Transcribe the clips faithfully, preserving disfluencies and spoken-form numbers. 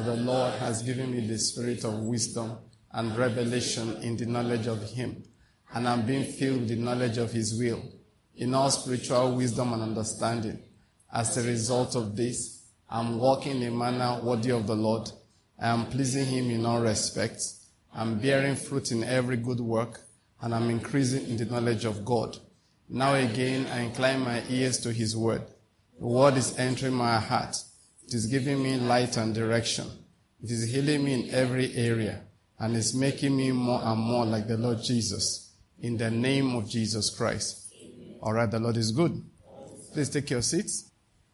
For the Lord has given me the spirit of wisdom and revelation in the knowledge of him, and I'm being filled with the knowledge of his will, in all spiritual wisdom and understanding. As a result of this, I'm walking in a manner worthy of the Lord. I am pleasing him in all respects. I'm bearing fruit in every good work, and I'm increasing in the knowledge of God. Now again, I incline my ears to his word. The word is entering my heart. It is giving me light and direction. It is healing me in every area, and is making me more and more like the Lord Jesus. In the name of Jesus Christ. All right, the Lord is good. Please take your seats.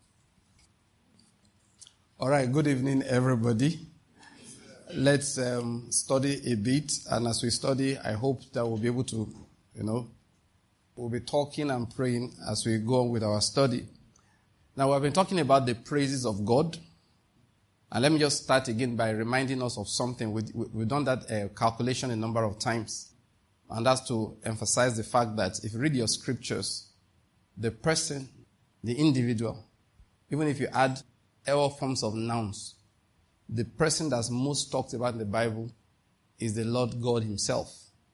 All right, good evening, everybody. Let's um, study a bit, and as we study, I hope that we'll be able to, you know, we'll be talking and praying as we go on with our study. Now, we've been talking about the praises of God, and let me just start again by reminding us of something. We, we, we've done that uh, calculation a number of times, and that's to emphasize the fact that if you read your scriptures, the person, the individual, even if you add all forms of nouns, the person that's most talked about in the Bible is the Lord God himself.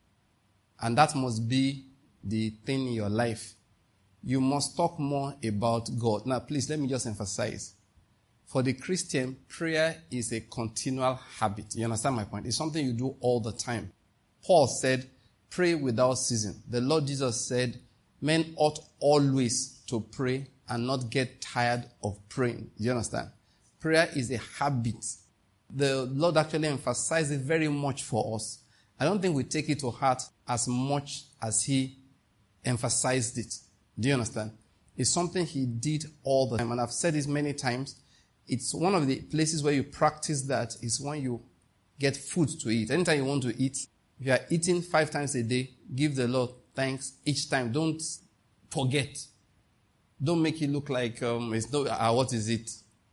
And that must be the thing in your life. You must talk more about God. Now, please, let me just emphasize. For the Christian, prayer is a continual habit. You understand my point? It's something you do all the time. Paul said, pray without ceasing. The Lord Jesus said, men ought always to pray and not get tired of praying. Do you understand? Prayer is a habit. The Lord actually emphasized it very much for us. I don't think we take it to heart as much as he emphasized it. Do you understand? It's something he did all the time. And I've said this many times. It's one of the places where you practice that is when you get food to eat. Anytime you want to eat, if you are eating five times a day, give the Lord thanks each time. Don't forget. Don't make it look like, um, it's no, uh, what is it?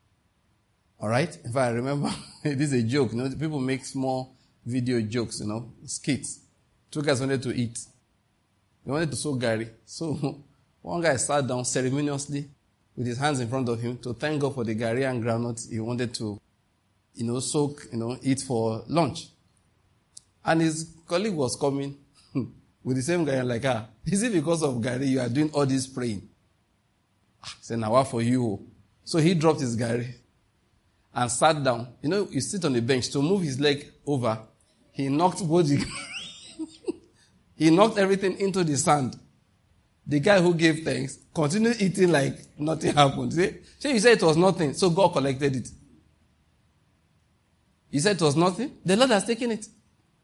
All right? If I remember, it is a joke. You know, people make small video jokes, you know, skits. Two guys wanted to eat. They wanted to soak Gary. So one guy sat down ceremoniously with his hands in front of him to thank God for the Gary and groundnut he wanted to, you know, soak, you know, eat for lunch. And his colleague was coming with the same guy and like, ah, is it because of Gary you are doing all this praying? He said, now what for you? So he dropped his Gary and sat down. You know, you sit on the bench. To move his leg over, he knocked both the he knocked everything into the sand. The guy who gave thanks continued eating like nothing happened. See? So you said it was nothing, so God collected it. You said it was nothing? The Lord has taken it.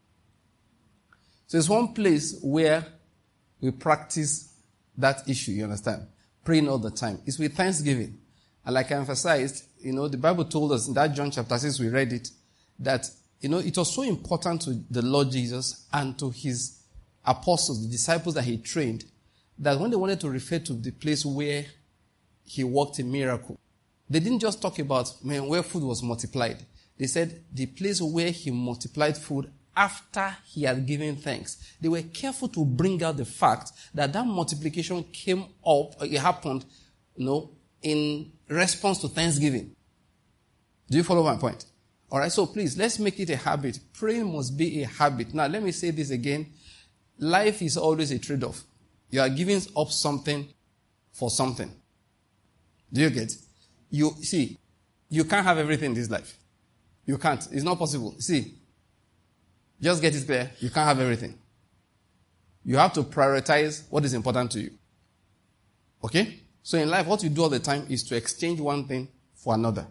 So it's one place where we practice that issue, you understand? Praying all the time. It's with thanksgiving. And like I emphasized, you know, the Bible told us in that John chapter six, we read it, that, you know, it was so important to the Lord Jesus and to his apostles, the disciples that he trained, that when they wanted to refer to the place where he worked a miracle, they didn't just talk about, man, where food was multiplied. They said the place where he multiplied food after he had given thanks. They were careful to bring out the fact that that multiplication came up, it happened, you know, in response to thanksgiving. Do you follow my point? All right, so please, let's make it a habit. Praying must be a habit. Now, let me say this again. Life is always a trade-off. You are giving up something for something. Do you get? You see, you can't have everything in this life. You can't. It's not possible. See, just get it clear. You can't have everything. You have to prioritize what is important to you. Okay? So in life, what you do all the time is to exchange one thing for another.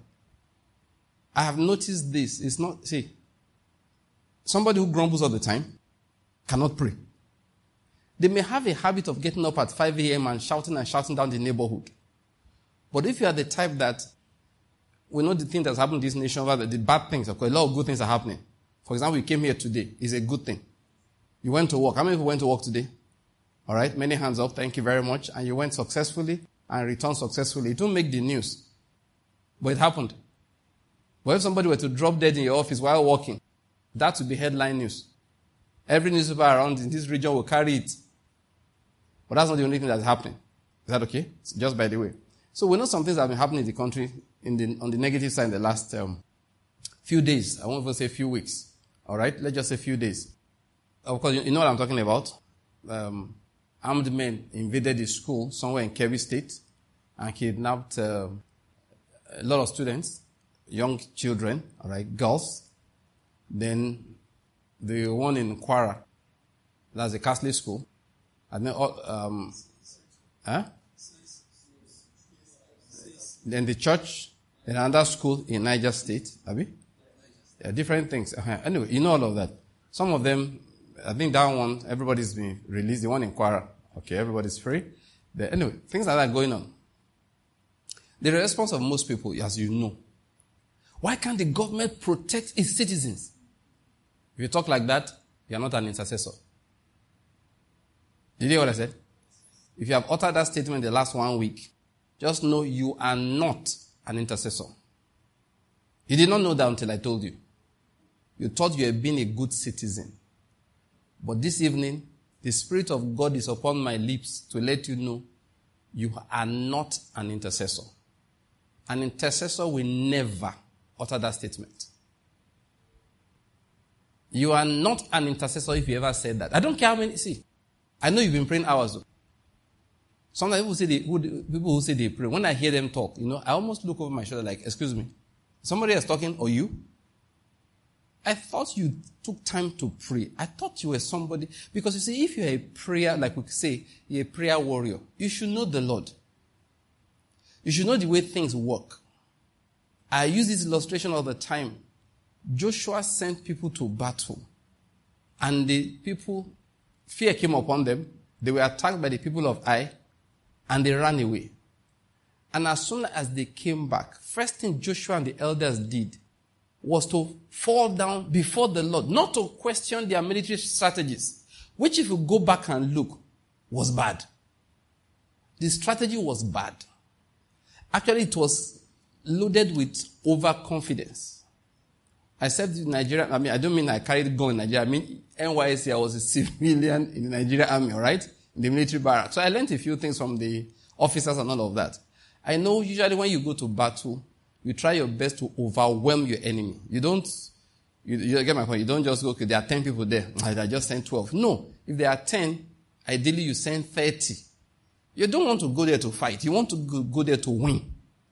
I have noticed this. It's not, see, somebody who grumbles all the time cannot pray. They may have a habit of getting up at five a.m. and shouting and shouting down the neighborhood. But if you are the type that, we know the thing that's happened in this nation, rather the bad things, okay, a lot of good things are happening. For example, you came here today. It's a good thing. You went to work. How many people went to work today? All right, many hands up. Thank you very much. And you went successfully and returned successfully. It won't make the news. But it happened. But if somebody were to drop dead in your office while working, that would be headline news. Every newspaper around in this region will carry it. But that's not the only thing that's happening. Is that okay? Just by the way. So we know some things that have been happening in the country in the, on the negative side in the last um, few days. I won't even say few weeks. All right? Let's just say few days. Of course, you know what I'm talking about. Um, armed men invaded the school somewhere in Kebbi State and kidnapped uh, a lot of students, young children, all right, girls. Then the one in Kwara, that's a Catholic school. And then, um, huh? Then the church, in another school in Niger State, Abi? Yeah, different things. Uh-huh. Anyway, you know all of that. Some of them, I think that one, everybody's been released. The one in Kwara, okay, everybody's free. The, anyway, things like that going on. The response of most people, as you know, why can't the government protect its citizens? If you talk like that, you are not an intercessor. Did you hear what I said? If you have uttered that statement the last one week, just know you are not an intercessor. You did not know that until I told you. You thought you had been a good citizen. But this evening, the Spirit of God is upon my lips to let you know you are not an intercessor. An intercessor will never utter that statement. You are not an intercessor if you ever said that. I don't care how many, see, I know you've been praying hours though. Sometimes people say they, people who say they pray, when I hear them talk, you know, I almost look over my shoulder like, excuse me, somebody else talking or you? I thought you took time to pray. I thought you were somebody, because you see, if you're a prayer, like we say, you're a prayer warrior, you should know the Lord. You should know the way things work. I use this illustration all the time. Joshua sent people to battle, and the people, fear came upon them. They were attacked by the people of Ai, and they ran away. And as soon as they came back, first thing Joshua and the elders did was to fall down before the Lord, not to question their military strategies, which if you go back and look, was bad. The strategy was bad. Actually, it was loaded with overconfidence. I said in Nigeria, I mean, I don't mean I carried a gun in Nigeria. I mean, N Y S C, I was a civilian in the Nigerian army, all right? In the military barracks. So I learned a few things from the officers and all of that. I know usually when you go to battle, you try your best to overwhelm your enemy. You don't, you, you get my point. You don't just go, okay, there are ten people there. I just send twelve. No. If there are ten, ideally you send thirty. You don't want to go there to fight. You want to go, go there to win.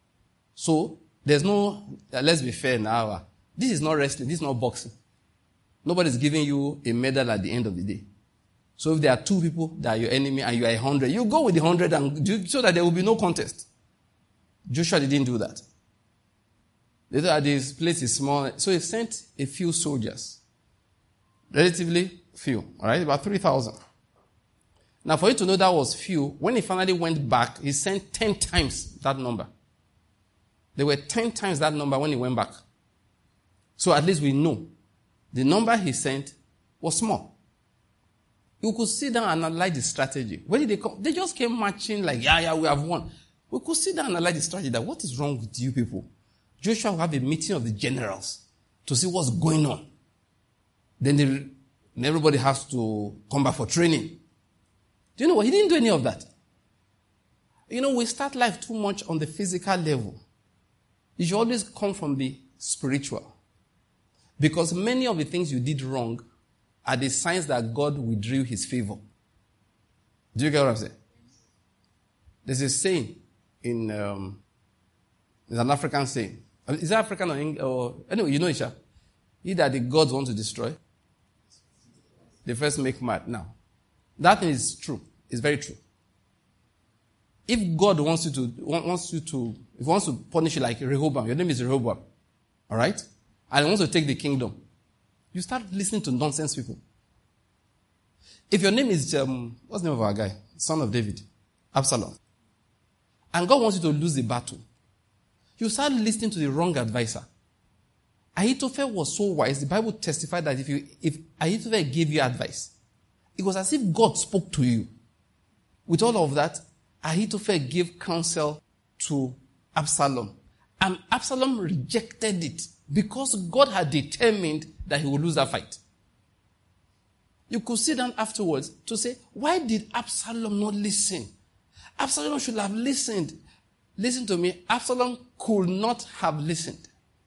So, there's no, uh, let's be fair now. Uh, this is not wrestling. This is not boxing. Nobody's giving you a medal at the end of the day. So if there are two people that are your enemy and you are a hundred, you go with the hundred and do, so that there will be no contest. Joshua didn't do that. They thought this place is small. So he sent a few soldiers. Relatively few. Alright, about three thousand. Now for you to know that was few, when he finally went back, he sent ten times that number. There were ten times that number when he went back. So at least we know the number he sent was small. You could sit down and analyze the strategy. When did they come? They just came marching like, yeah, yeah, we have won. We could sit down and analyze the strategy that what is wrong with you people? Joshua will have a meeting of the generals to see what's going on. Then, they, then everybody has to come back for training. Do you know what? He didn't do any of that. You know, we start life too much on the physical level. It should always come from the spiritual. Because many of the things you did wrong are the signs that God withdrew his favor. Do you get what I'm saying? There's a saying in, um, there's an African saying. Is it African or English? Or, anyway, you know Isha. Either the gods want to destroy, they first make mad. Now, that thing is true. It's very true. If God wants you to, wants you to, if he wants to punish you like Rehoboam, your name is Rehoboam, all right? And he wants to take the kingdom, you start listening to nonsense people. If your name is, um, what's the name of our guy? Son of David, Absalom. And God wants you to lose the battle, you start listening to the wrong advisor. Ahithophel was so wise, the Bible testified that if you, if Ahithophel gave you advice, it was as if God spoke to you. With all of that, Ahithophel gave counsel to Absalom. And Absalom rejected it because God had determined that he would lose that fight. You could sit down afterwards to say, why did Absalom not listen? Absalom should have listened. Listen to me. Absalom could not have listened.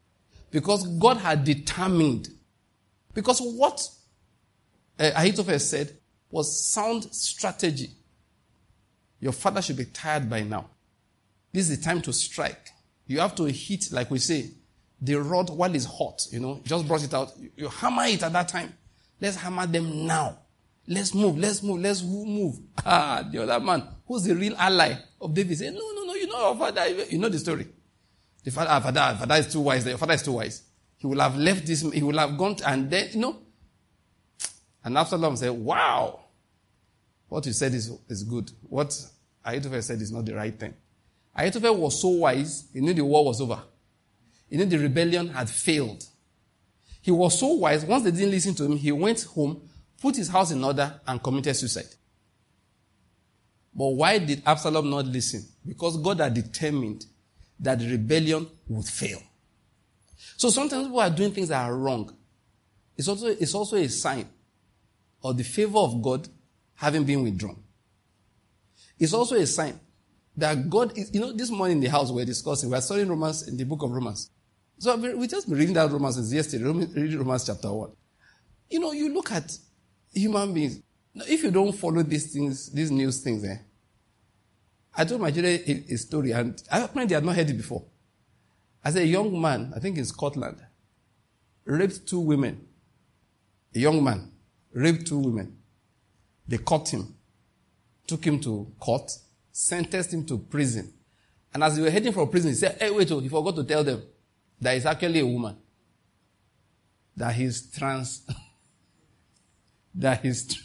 Because God had determined. Because what uh, Ahithophel said was sound strategy. Your father should be tired by now. This is the time to strike. You have to hit, like we say, the rod while it's hot. You know, just brought it out. You hammer it at that time. Let's hammer them now. Let's move, let's move, let's move. Ah, the other man, who's the real ally of David, said, no, no, no, you know our father. You know the story. The father, our father, our father is too wise. Your father is too wise. He will have left this, he will have gone, to, and then, you know. And Absalom said, wow, what you said is, is good. What Ahithophel said is not the right thing. Ahithophel was so wise, he knew the war was over. He knew the rebellion had failed. He was so wise, once they didn't listen to him, he went home, put his house in order, and committed suicide. But why did Absalom not listen? Because God had determined that the rebellion would fail. So sometimes people are doing things that are wrong. It's also, it's also a sign of the favor of God having been withdrawn. It's also a sign that God is, you know, this morning in the house we're discussing, we're studying Romans in the book of Romans. So we just been reading that Romans since yesterday, reading Romans chapter one. You know, you look at human beings. If you don't follow these things, these news things, eh? I told my children a, a story, and apparently they had not heard it before. As a young man, I think in Scotland, raped two women. A young man raped two women. They caught him, took him to court, sentenced him to prison. And as they were heading for prison, he said, hey, wait, oh, he forgot to tell them that he's actually a woman. That he's trans. that he's...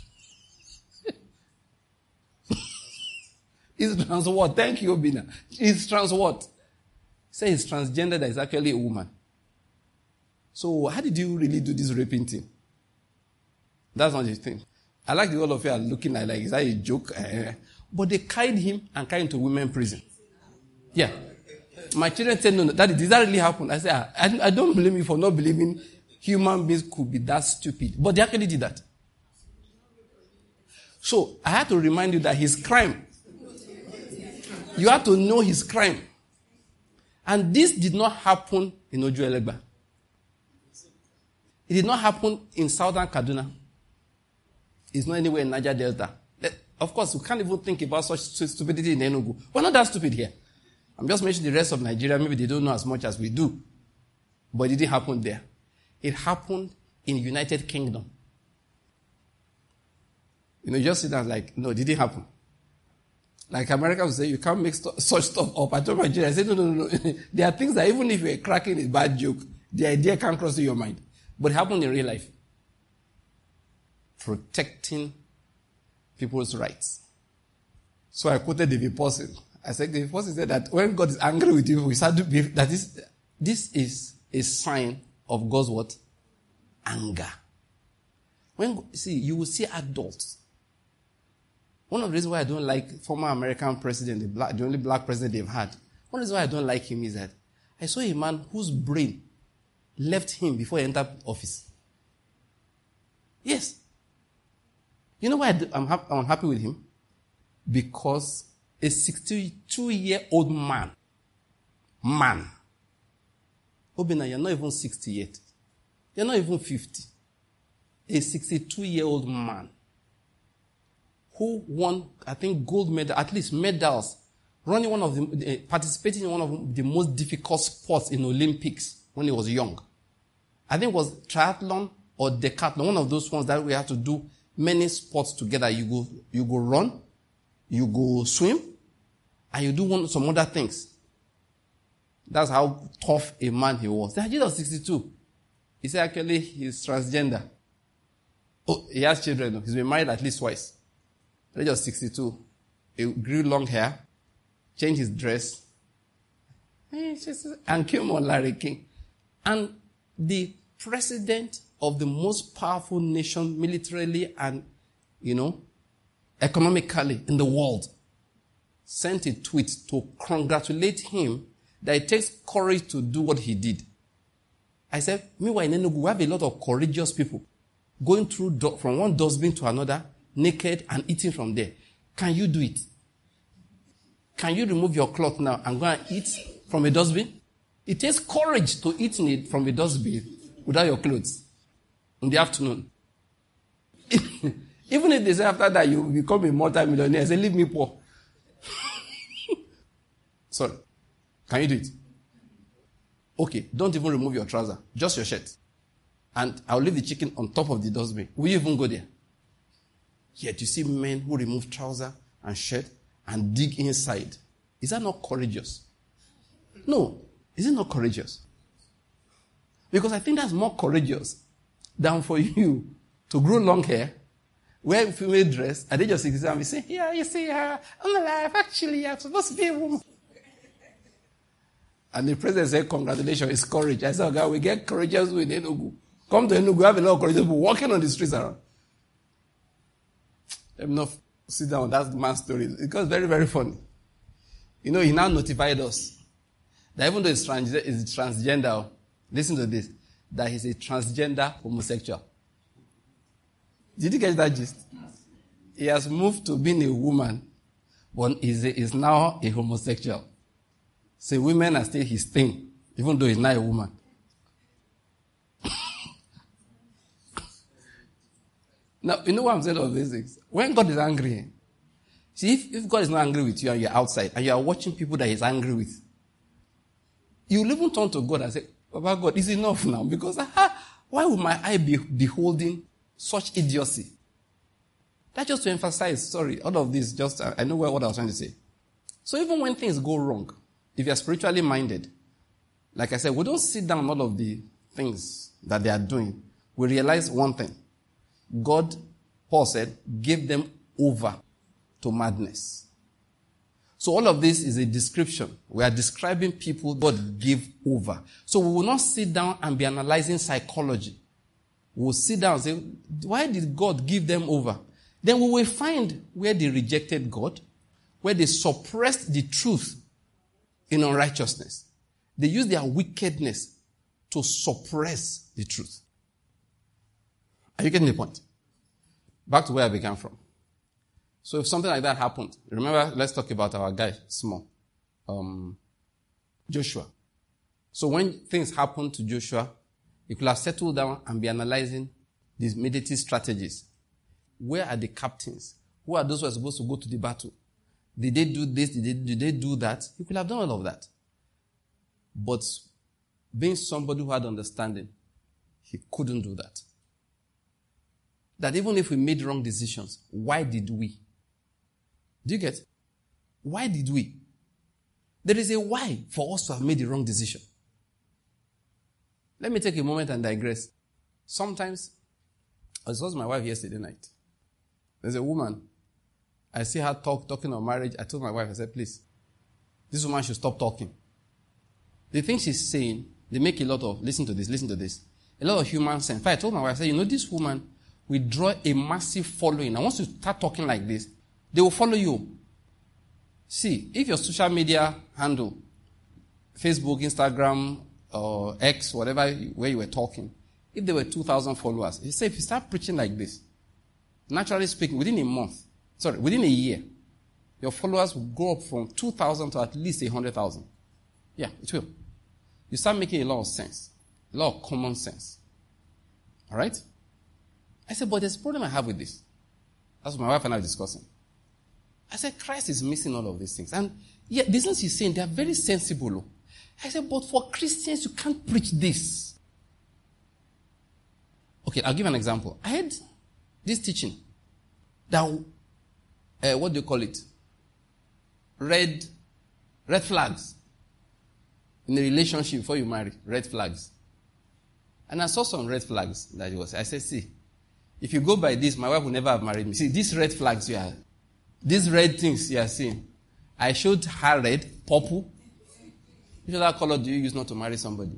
he's trans what? Thank you, Obina. He's trans what? He said he's transgender, that he's actually a woman. So how did you really do this raping thing? That's not the thing. I like the all of you are looking at like, is that a joke? Uh, but they carried him and carried him to women's prison. Yeah. My children said, no, no, Daddy, did that really happen? I said, I, I don't blame you for not believing human beings could be that stupid. But they actually did that. So I had to remind you that his crime, you have to know his crime. And this did not happen in Ojuelegba. It did not happen in southern Kaduna. It's not anywhere in Niger Delta. Of course, we can't even think about such stupidity in Enugu. We're not that stupid here. I'm just mentioning the rest of Nigeria. Maybe they don't know as much as we do. But it didn't happen there. It happened in the United Kingdom. You know, you just sit down like, no, it didn't happen. Like Americans say, you can't make st- such stuff up. I told Nigeria, I said, no, no, no, no. There are things that even if you're cracking a bad joke, the idea can't cross through your mind. But it happened in real life. Protecting people's rights. So I quoted David Paulson. I said, David Paulson said that when God is angry with you, we start to be, that is, this is a sign of God's what? Anger. When, see, you will see adults. One of the reasons why I don't like former American president, the, black, the only black president they've had, one reason why I don't like him is that I saw a man whose brain left him before he entered office. Yes. You know why I'm unhappy with him? Because a sixty-two-year-old man, man, Obina, you're not even sixty yet. You're not even fifty. A sixty-two-year-old man who won, I think, gold medal, at least medals, running one of the, uh, participating in one of the most difficult sports in Olympics when he was young. I think it was triathlon or decathlon, one of those ones that we have to do many sports together. You go, you go run, you go swim, and you do one, some other things. That's how tough a man he was. The age of sixty-two. He said actually he's transgender. Oh, he has children. He's been married at least twice. At the age of sixty-two. He grew long hair, changed his dress, and came on Larry King. And the president of the most powerful nation militarily and, you know, economically in the world sent a tweet to congratulate him that it takes courage to do what he did. I said, meanwhile in Enugu, we have a lot of courageous people going through do- from one dustbin to another, naked and eating from there. Can you do it? Can you remove your cloth now and go and eat from a dustbin? It takes courage to eat in it from a dustbin without your clothes in the afternoon. Even if they say after that you become a multi-millionaire, say, leave me poor. Sorry. Can you do it? Okay, don't even remove your trouser. Just your shirt. And I'll leave the chicken on top of the dustbin. Will you even go there? Yet you see men who remove trouser and shirt and dig inside. Is that not courageous? No. Is it not courageous? Because I think that's more courageous than for you to grow long hair, wear a female dress, at the age of sixty and be saying, yeah, you see, uh, I'm alive, actually, I'm supposed to be a woman. And the president said, congratulations, it's courage. I said, okay, we get courageous with Enugu. Come to Enugu, have a lot of courageous people walking on the streets around. Let me not sit down, that's the man's story. Because very, very funny. You know, he now notified us that even though he's, trans- he's transgender, listen to this, that he's a transgender homosexual. Did you get that gist? He has moved to being a woman, but is is now a homosexual. So women are still his thing, even though he's not a woman. Now, you know what I'm saying of these things? When God is angry, see, if, if God is not angry with you and you're outside and you are watching people that he's angry with, you will even turn to God and say, Baba God, it's enough now, because ah, why would my eye be beholding such idiocy? That's just to emphasize, sorry, all of this, just, I know what I was trying to say. So even when things go wrong, if you're spiritually minded, like I said, we don't sit down all of the things that they are doing. We realize one thing. God, Paul said, gave them over to madness. So all of this is a description. We are describing people God gave over. So we will not sit down and be analyzing psychology. We will sit down and say, why did God give them over? Then we will find where they rejected God, where they suppressed the truth in unrighteousness. They used their wickedness to suppress the truth. Are you getting the point? Back to where I began from. So if something like that happened, remember, let's talk about our guy, small, um, Joshua. So when things happened to Joshua, he could have settled down and be analyzing these military strategies. Where are the captains? Who are those who are supposed to go to the battle? Did they do this? Did they, did they do that? He could have done all of that. But being somebody who had understanding, he couldn't do that. That even if we made wrong decisions, why did we? Do you get? Why did we? There is a why for us to have made the wrong decision. Let me take a moment and digress. Sometimes, I was with my wife yesterday night. There's a woman. I see her talk, talking on marriage. I told my wife, I said, please, this woman should stop talking. The things she's saying, they make a lot of, listen to this, listen to this, a lot of human sense. In fact, I told my wife, I said, you know, this woman will draw a massive following. And once you start talking like this, they will follow you. See, if your social media handle, Facebook, Instagram, or X, whatever, where you were talking, if there were two thousand followers, you say if you start preaching like this, naturally speaking, within a month, sorry, within a year, your followers will go up from two thousand to at least one hundred thousand. Yeah, it will. You start making a lot of sense, a lot of common sense. All right? I said, but there's a problem I have with this. That's what my wife and I were discussing. I said, Christ is missing all of these things. And yeah, the things he's saying, they are very sensible. I said, but for Christians, you can't preach this. Okay, I'll give an example. I had this teaching that, uh, what do you call it? Red, red flags. In a relationship before you marry, red flags. And I saw some red flags that it was. I said, see, if you go by this, my wife will never have married me. See, these red flags you are, these red things you are seeing. I showed her red, purple. Which other color do you use not to marry somebody?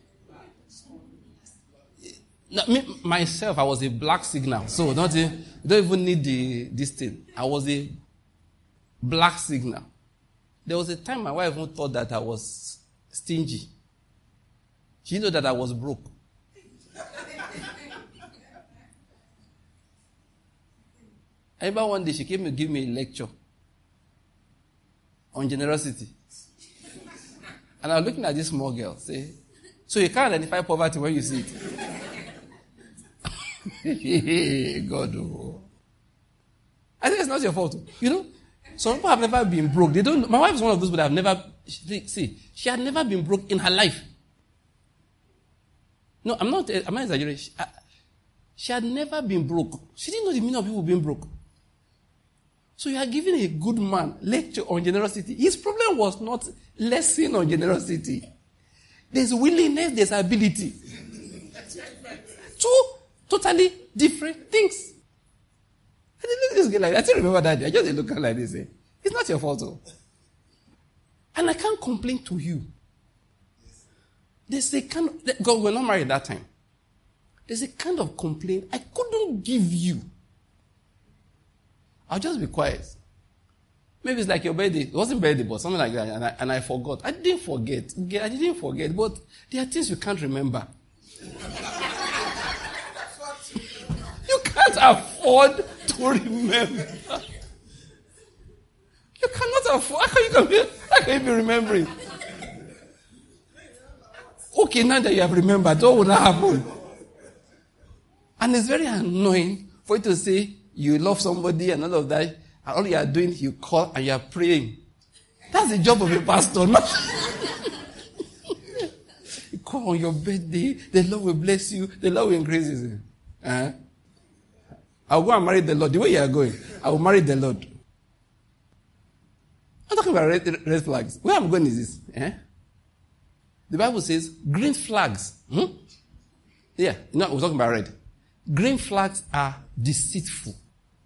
Now, me, myself, I was a black signal. So don't, you don't even need the, this thing. I was a black signal. There was a time my wife even thought that I was stingy. She knew that I was broke. I remember one day she came to give me a lecture on generosity. And I was looking at this small girl, say, so you can't identify poverty when you see it. God, oh. I think it's not your fault. You know, some people have never been broke. They don't. My wife is one of those people that have never, see, she had never been broke in her life. No, I'm not, I'm not exaggerating. She, I, she had never been broke. She didn't know the meaning of people being broke. So you are giving a good man lecture on generosity. His problem was not lesson on generosity. There's willingness, there's ability. Two totally different things. I didn't look at this girl like that. I still remember that day. I just look at her like this. Eh? It's not your fault. Though. And I can't complain to you. There's a kind of, God, we're not married that time. There's a kind of complaint I couldn't give you. I'll just be quiet. Maybe it's like your birthday. It wasn't birthday, but something like that. And I, and I forgot. I didn't forget. I didn't forget. But there are things you can't remember. You can't afford to remember. You cannot afford. How can you, be, how can you be remembering? Okay, now that you have remembered, what will not happen? And it's very annoying for you to say you love somebody and all of that, and all you are doing, you call and you are praying. That's the job of a pastor, not you call on your birthday, the Lord will bless you, the Lord will increase you. Uh-huh. I'll go and marry the Lord. The way you are going, I will marry the Lord. I'm talking about red, red flags. Where I'm going is this. Eh? The Bible says green flags. Hmm? Yeah, you know, we're talking about red. Green flags are deceitful.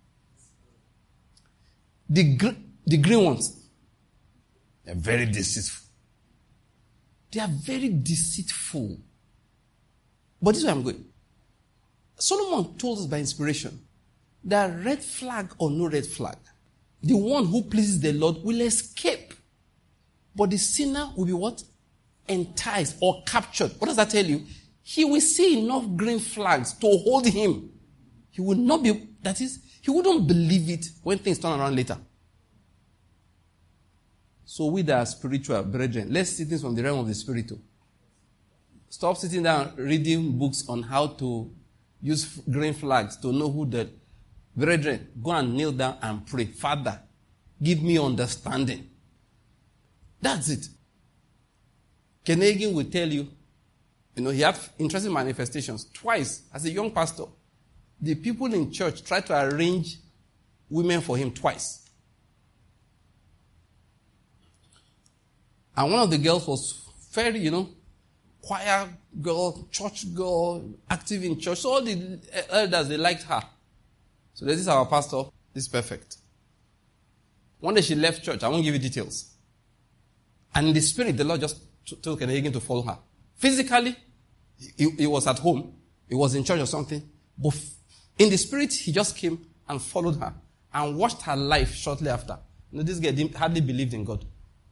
The, gr- the green ones, they're very deceitful. They are very deceitful. But this is where I'm going. Solomon told us by inspiration that red flag or no red flag, the one who pleases the Lord will escape. But the sinner will be what? Enticed or captured. What does that tell you? He will see enough green flags to hold him. He will not be, that is, he wouldn't believe it when things turn around later. So we that are spiritual brethren, let's see things from the realm of the spiritual. Stop sitting down reading books on how to use green flags to know who the brethren. Go and kneel down and pray. Father, give me understanding. That's it. Ken Hagin will tell you, you know, he had interesting manifestations. Twice, as a young pastor, the people in church tried to arrange women for him twice. And one of the girls was very, you know, choir girl, church girl, active in church. So all the elders, they liked her. So this is our pastor. This is perfect. One day she left church. I won't give you details. And in the spirit, the Lord just told Ken Hagin to follow her. Physically, he, he was at home. He was in church or something. But in the spirit, he just came and followed her and watched her life shortly after. You know, this girl didn't, hardly believed in God.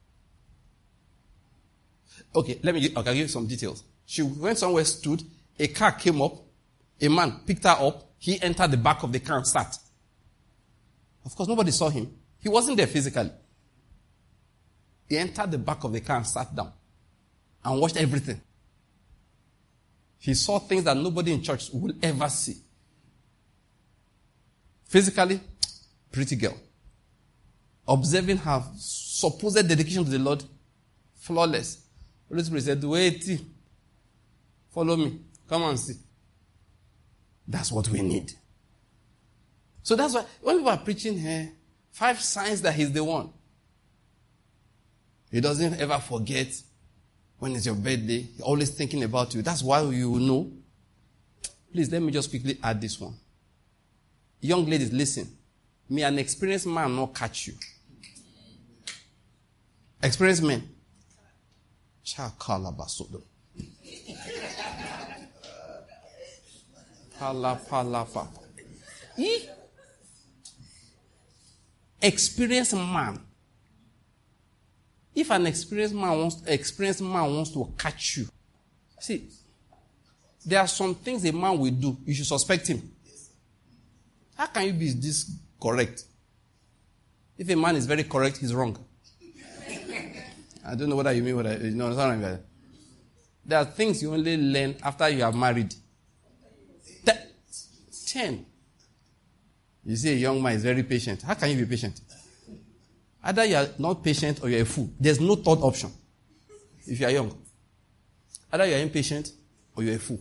Okay, let me give, okay, I'll give you some details. She went somewhere, stood, a car came up, a man picked her up, he entered the back of the car and sat. Of course, nobody saw him. He wasn't there physically. He entered the back of the car and sat down and watched everything. He saw things that nobody in church will ever see. Physically, pretty girl. Observing her supposed dedication to the Lord, flawless. Holy Spirit said, wait, follow me, come and see. That's what we need. So that's why, when people are preaching here, five signs that he's the one. He doesn't ever forget when it's your birthday. He's always thinking about you. That's why you will know. Please, let me just quickly add this one. Young ladies, listen. May an experienced man not catch you. Experienced men. Chakalabasodo. Palapalapa. Experienced man. If an experienced man wants, experienced man wants to catch you, see, there are some things a man will do. You should suspect him. How can you be this correct? If a man is very correct, he's wrong. I don't know what you mean what I, you know, something like that. There are things you only learn after you are married. Ten. You see a young man is very patient. How can you be patient? Either you are not patient or you are a fool. There's no third option if you are young. Either you are impatient or you are a fool.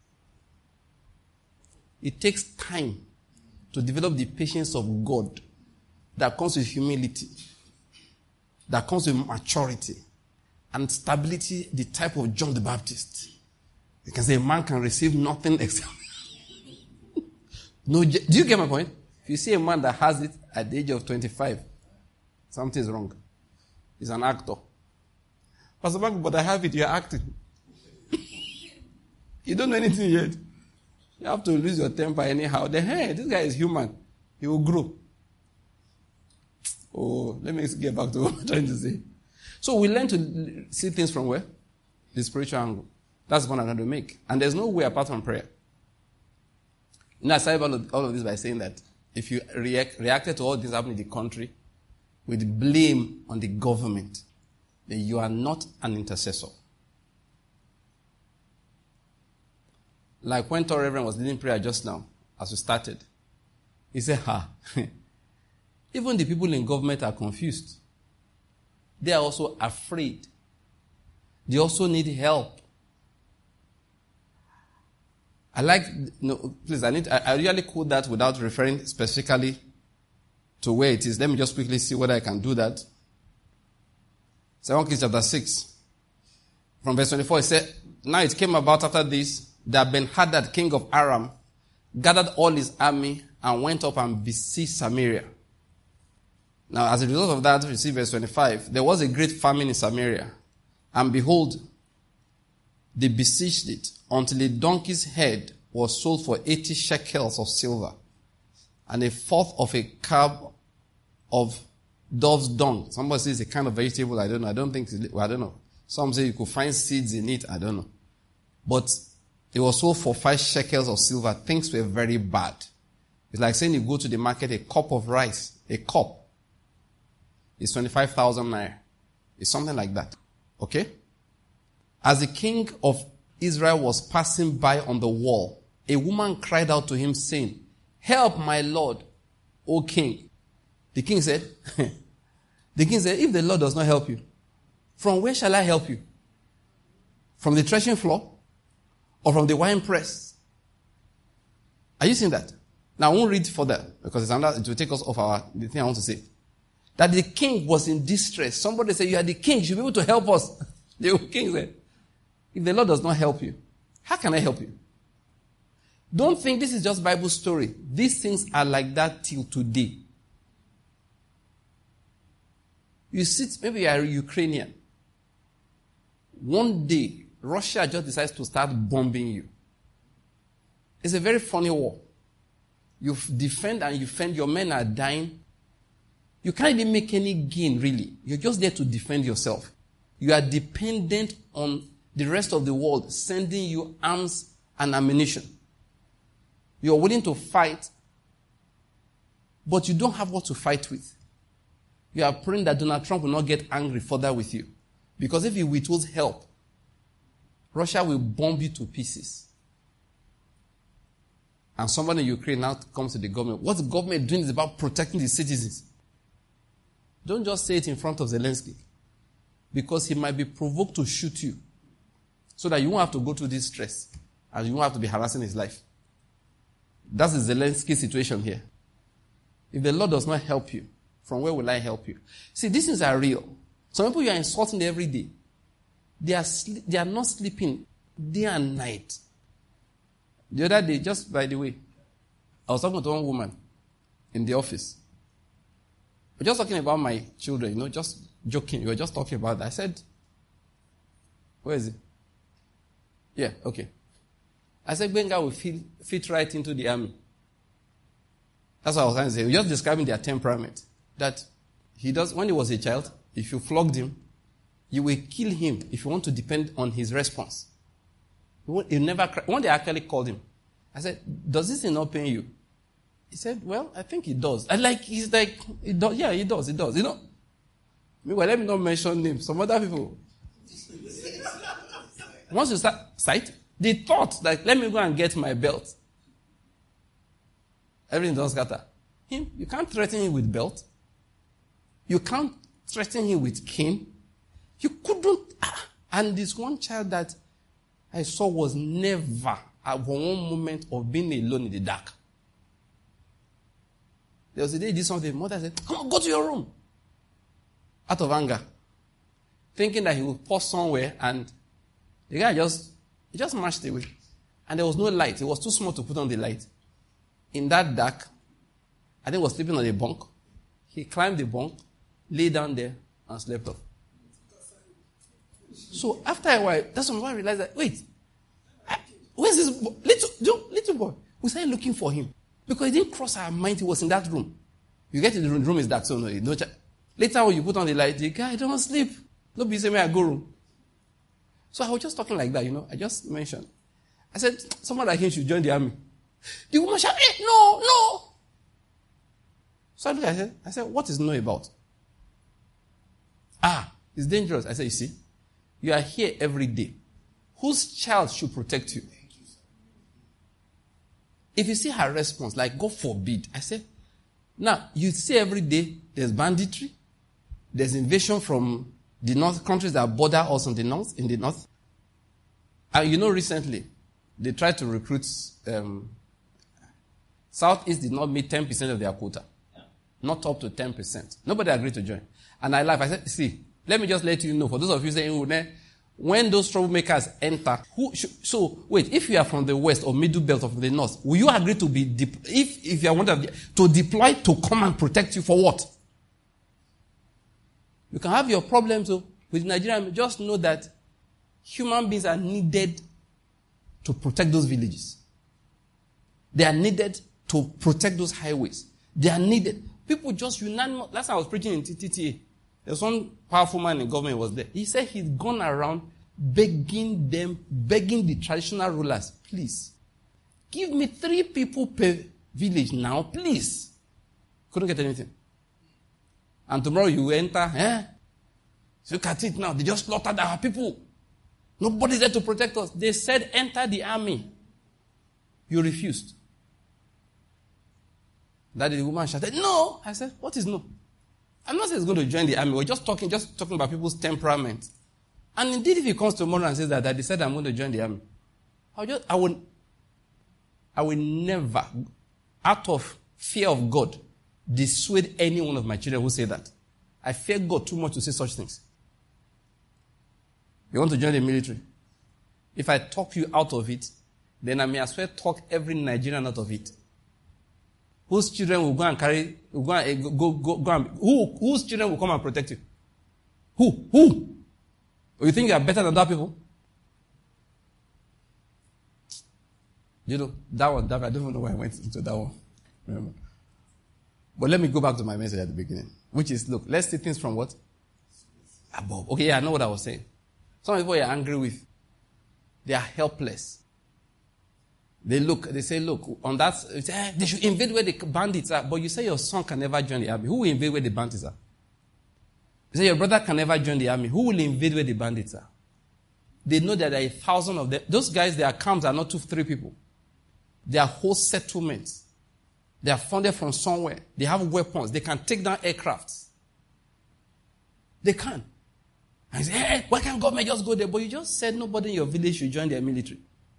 It takes time to develop the patience of God that comes with humility, that comes with maturity and stability, the type of John the Baptist. You can say a man can receive nothing except... no, do you get my point? If you see a man that has it at the age of twenty-five, something is wrong. He's an actor. Pastor Mark, but I have it, you're acting. You don't know anything yet. You have to lose your temper anyhow. Then, hey, this guy is human. He will grow. Oh, let me get back to what I'm trying to say. So we learn to see things from where? The spiritual angle. That's what I'm going to make. And there's no way apart from prayer. Now, I started all of, all of this by saying that if you react, reacted to all this happening in the country with blame on the government, then you are not an intercessor. Like when Tor Reverend was leading prayer just now, as we started, he said, ha, even the people in government are confused. They are also afraid. They also need help. I like, no, please, I need, I, I really quote that without referring specifically to where it is. Let me just quickly see whether I can do that. Second Kings chapter six. From verse twenty-four, it said, now it came about after this, that Ben-Hadad, king of Aram, gathered all his army and went up and besieged Samaria. Now, as a result of that, you see verse twenty-five, there was a great famine in Samaria. And behold, they besieged it until a donkey's head was sold for eighty shekels of silver, and a fourth of a cab of dove's dung. Somebody says it's a kind of vegetable, I don't know. I don't think, well, I don't know. Some say you could find seeds in it, I don't know. But it was sold for five shekels of silver. Things were very bad. It's like saying you go to the market, a cup of rice, a cup is twenty-five thousand naira. It's something like that. Okay? As the king of Israel was passing by on the wall, a woman cried out to him saying, help my Lord, O king. The king said, the king said, if the Lord does not help you, from where shall I help you? From the threshing floor? Or from the wine press? Are you seeing that? Now I won't read further because it's another, it will take us off our, the thing I want to say. That the king was in distress. Somebody said, you are the king, you should be able to help us. The king said, if the Lord does not help you, how can I help you? Don't think this is just Bible story. These things are like that till today. You sit, maybe you are a Ukrainian. One day, Russia just decides to start bombing you. It's a very funny war. You defend and you fend, your men are dying. You can't even make any gain, really. You're just there to defend yourself. You are dependent on the rest of the world sending you arms and ammunition. You're willing to fight, but you don't have what to fight with. You are praying that Donald Trump will not get angry further with you. Because if he withholds help, Russia will bomb you to pieces. And somebody in Ukraine now comes to the government. What the government is doing is about protecting the citizens. Don't just say it in front of Zelensky. Because he might be provoked to shoot you. So that you won't have to go through this stress. And you won't have to be harassing his life. That's the Zelensky situation here. If the Lord does not help you, from where will I help you? See, these things are real. Some people you are insulting every day. They are, sli- they are not sleeping day and night. The other day, just by the way, I was talking to one woman in the office. We're just talking about my children, you know, just joking. We were just talking about that. I said, where is it? Yeah, okay. I said, Benga will fit, fit right into the army. That's what I was trying to say. We're just describing their temperament. That he does, when he was a child, if you flogged him, you will kill him if you want to depend on his response. He never cried. One day I actually called him. I said, does this thing not pain you? He said, well, I think it does. I like, he's like, it does. Yeah, it does, it does. You know, Meanwhile, let me not mention names. Some other people. Once you start sight, the thought that let me go and get my belt. Everything does scatter. Him, you can't threaten him with belt. You can't threaten him with cane. You couldn't. Ah. And this one child that I saw was never at one moment of being alone in the dark. There was a day he did something. Mother said, come on, go to your room. Out of anger. Thinking that he would pause somewhere, and the guy just, he just marched away. And there was no light. It was too small to put on the light. In that dark, I think he was sleeping on a bunk. He climbed the bunk, lay down there, and slept off. So after a while, that's when I realized that, wait, I, where's this boy? Little, little boy? We started looking for him. Because it didn't cross our mind he was in that room. You get to the room, the room is dark, so no, no ch- later when you put on the light, the guy don't sleep. Don't be saying, I go room. So I was just talking like that, you know. I just mentioned. I said, someone like him should join the army. The woman shouted, hey, no, no. So I looked at her, I said, what is no about? Ah, it's dangerous. I said, you see, you are here every day. Whose child should protect you? If you see her response, like, God forbid, I said, now, you see every day there's banditry, there's invasion from the north, countries that border us on the north, in the north. And you know, recently, they tried to recruit, um, Southeast did not meet ten percent of their quota. Not up to ten percent. Nobody agreed to join. And I laughed. I said, see, let me just let you know, for those of you saying, when those troublemakers enter, who should, so wait, if you are from the west or middle belt or from the north, will you agree to be, de- if, if you are wanted to deploy to come and protect you for what? You can have your problems so, with Nigeria, just know that human beings are needed to protect those villages. They are needed to protect those highways. They are needed. People just unanimous. Last time I was preaching in T T T A, there was one powerful man in government was there. He said he's gone around begging them, begging the traditional rulers, please, give me three people per village now, please. Couldn't get anything. And tomorrow you enter, eh? Look at it now. They just slaughtered our people. Nobody's there to protect us. They said, enter the army. You refused. That the woman shouted, no. I said, what is no? I'm not saying he's going to join the army. We're just talking, just talking about people's temperament. And indeed, if he comes tomorrow and says that, that they said I'm going to join the army, I'll just, I will, I will never, out of fear of God, dissuade any one of my children who say that. I fear God too much to say such things. You want to join the military? If I talk you out of it, then I may as well talk every Nigerian out of it. Whose children will go and carry, will go and, go, go, go and, who, whose children will come and protect you? Who? Who? Or you think you are better than that people? You know, that one, that, I don't even know why I went into that one. Remember. But let me go back to my message at the beginning, which is, look, let's see things from what? Above. Okay, yeah, I know what I was saying. Some people you're angry with, they are helpless. They look, they say, look, on that, say, eh, they should invade where the bandits are. But you say your son can never join the army. Who will invade where the bandits are? You say your brother can never join the army. Who will invade where the bandits are? They know that there are a thousand of them. Those guys, their camps are not two, three people. They are whole settlements. They are funded from somewhere. They have weapons. They can take down aircrafts. They can. And you say, hey, why can't government just go there? But you just said nobody in your village should join their military.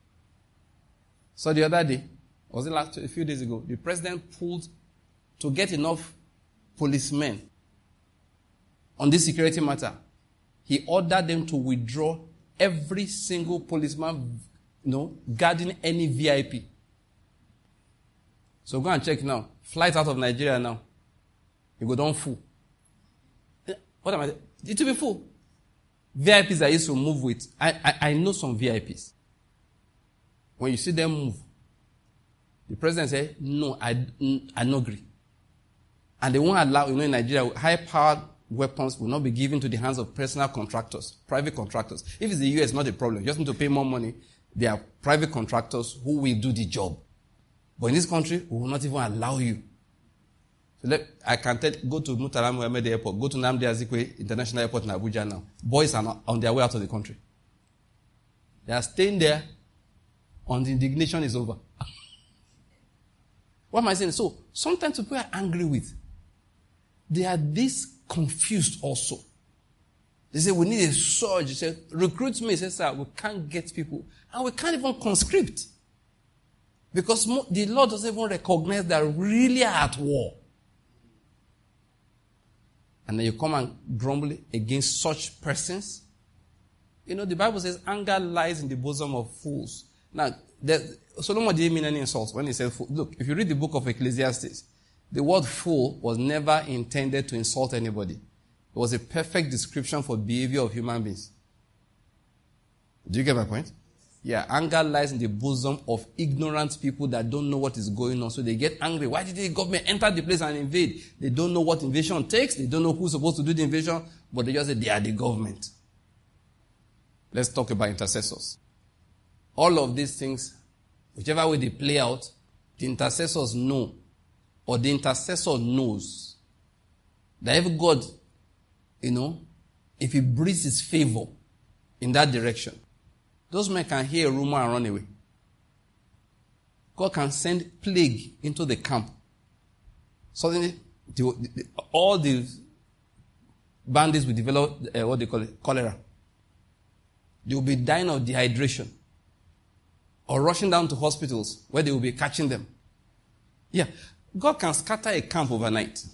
So the other day, was it last a few days ago, the president pulled to get enough policemen on this security matter. He ordered them to withdraw every single policeman, you know, guarding any V I P. So go and check now. Flight out of Nigeria now. You go down full. What am I saying? It will be full. V I Ps I used to move with. I, I, I know some V I Ps. When you see them move, the president said, no, I, I don't agree. And they won't allow, you know, in Nigeria, high-powered weapons will not be given to the hands of personal contractors, private contractors. If it's the U S, not a problem. You just need to pay more money. They are private contractors who will do the job. But in this country, we will not even allow you. So let, I can tell, go to Murtala Mohammed Airport, go to Nnamdi Azikiwe International Airport in Abuja now. Boys are not on their way out of the country. They are staying there until the indignation is over. What am I saying? So, sometimes people are angry with. They are this confused also. They say, we need a surge. They say, recruit me. They say, sir, we can't get people. And we can't even conscript. Because the Lord doesn't even recognize that we really are at war. And then you come and grumble against such persons. You know, the Bible says anger lies in the bosom of fools. Now, Solomon didn't mean any insults when he said fool. Look, if you read the book of Ecclesiastes, the word fool was never intended to insult anybody. It was a perfect description for behavior of human beings. Do you get my point? Yeah, anger lies in the bosom of ignorant people that don't know what is going on. So they get angry. Why did the government enter the place and invade? They don't know what invasion takes. They don't know who's supposed to do the invasion. But they just say they are the government. Let's talk about intercessors. All of these things, whichever way they play out, the intercessors know, or the intercessor knows, that if God, you know, if he breathes his favor in that direction, those men can hear a rumor and run away. God can send plague into the camp. Suddenly, the, the, all the bandits will develop, uh, what they call it, cholera. They will be dying of dehydration. Or rushing down to hospitals where they will be catching them. Yeah. God can scatter a camp overnight.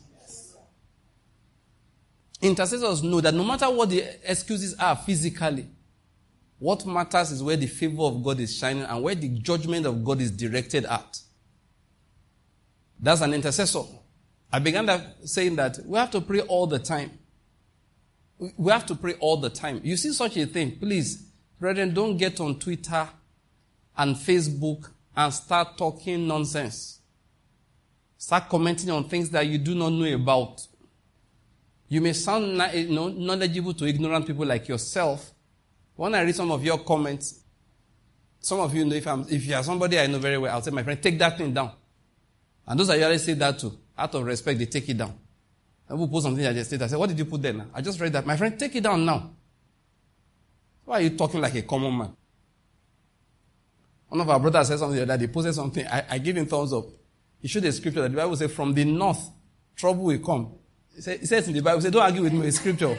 Intercessors know that no matter what the excuses are physically, what matters is where the favor of God is shining and where the judgment of God is directed at. That's an intercessor. I began that saying that we have to pray all the time. We have to pray all the time. You see such a thing, please, brethren, don't get on Twitter and Facebook and start talking nonsense. Start commenting on things that you do not know about. You may sound you know, knowledgeable to ignorant people like yourself. When I read some of your comments, some of you know if, I'm, if you are somebody I know very well, I'll say, my friend, take that thing down. And those I usually say that to, out of respect, they take it down. And we'll post something I just said. I said, what did you put there now? I just read that. My friend, take it down now. Why are you talking like a common man? One of our brothers said something the other day. He posted something. I, I give him thumbs up. He showed a scripture that the Bible says, from the north, trouble will come. He, said, he says in the Bible, he said, don't argue with me with scripture.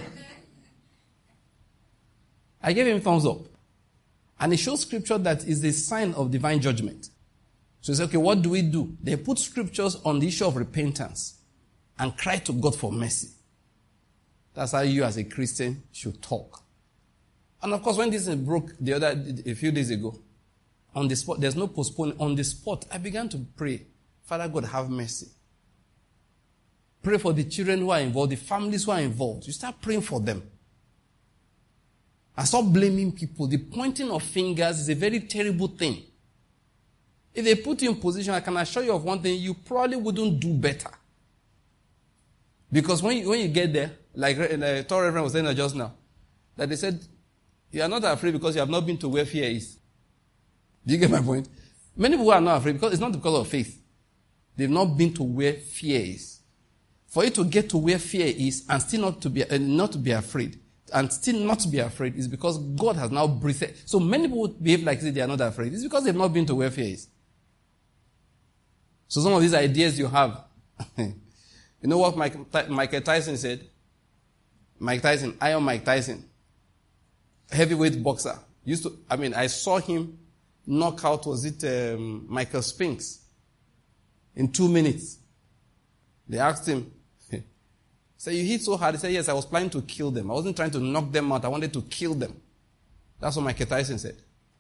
I gave him thumbs up. And he shows scripture that is the sign of divine judgment. So he said, okay, what do we do? They put scriptures on the issue of repentance and cry to God for mercy. That's how you as a Christian should talk. And of course, when this broke the other, a few days ago, on the spot, there's no postponing. On the spot, I began to pray, Father God, have mercy. Pray for the children who are involved, the families who are involved. You start praying for them. And stop blaming people. The pointing of fingers is a very terrible thing. If they put you in position, I can assure you of one thing, you probably wouldn't do better. Because when you, when you get there, like the Torah Reverend was saying just now, that they said, you are not afraid because you have not been to where fear is. Do you get my point? Many people are not afraid because it's not because of faith. They've not been to where fear is. For you to get to where fear is and still not to be, uh, not to be afraid, and still not to be afraid is because God has now breathed. So many people behave like they are not afraid. It's because they've not been to where fear is. So some of these ideas you have, you know what Mike, Mike Tyson said? Mike Tyson, Iron Mike Tyson, heavyweight boxer. Used to, I mean, I saw him knock out, was it um, Michael Spinks in two minutes. They asked him, so you hit so hard? He said, yes, I was planning to kill them. I wasn't trying to knock them out. I wanted to kill them. That's what Mike Tyson said.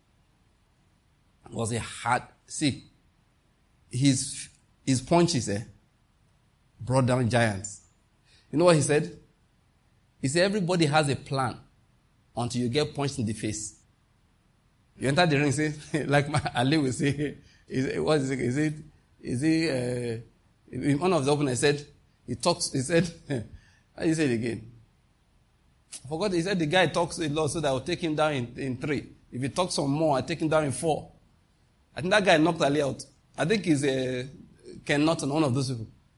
It was a hard, see, his, his punches eh, brought down giants. You know what he said? He said, everybody has a plan until you get punched in the face. You enter the ring, say, like my Ali will say, is, what is it? Is it, is it, uh, one of the openers said, he talks, he said, how do you say it again? I forgot, he said the guy talks a lot so that I will take him down in, in three. If he talks some more, I take him down in four. I think that guy knocked Ali out. I think he's uh, Ken Norton, one of those people.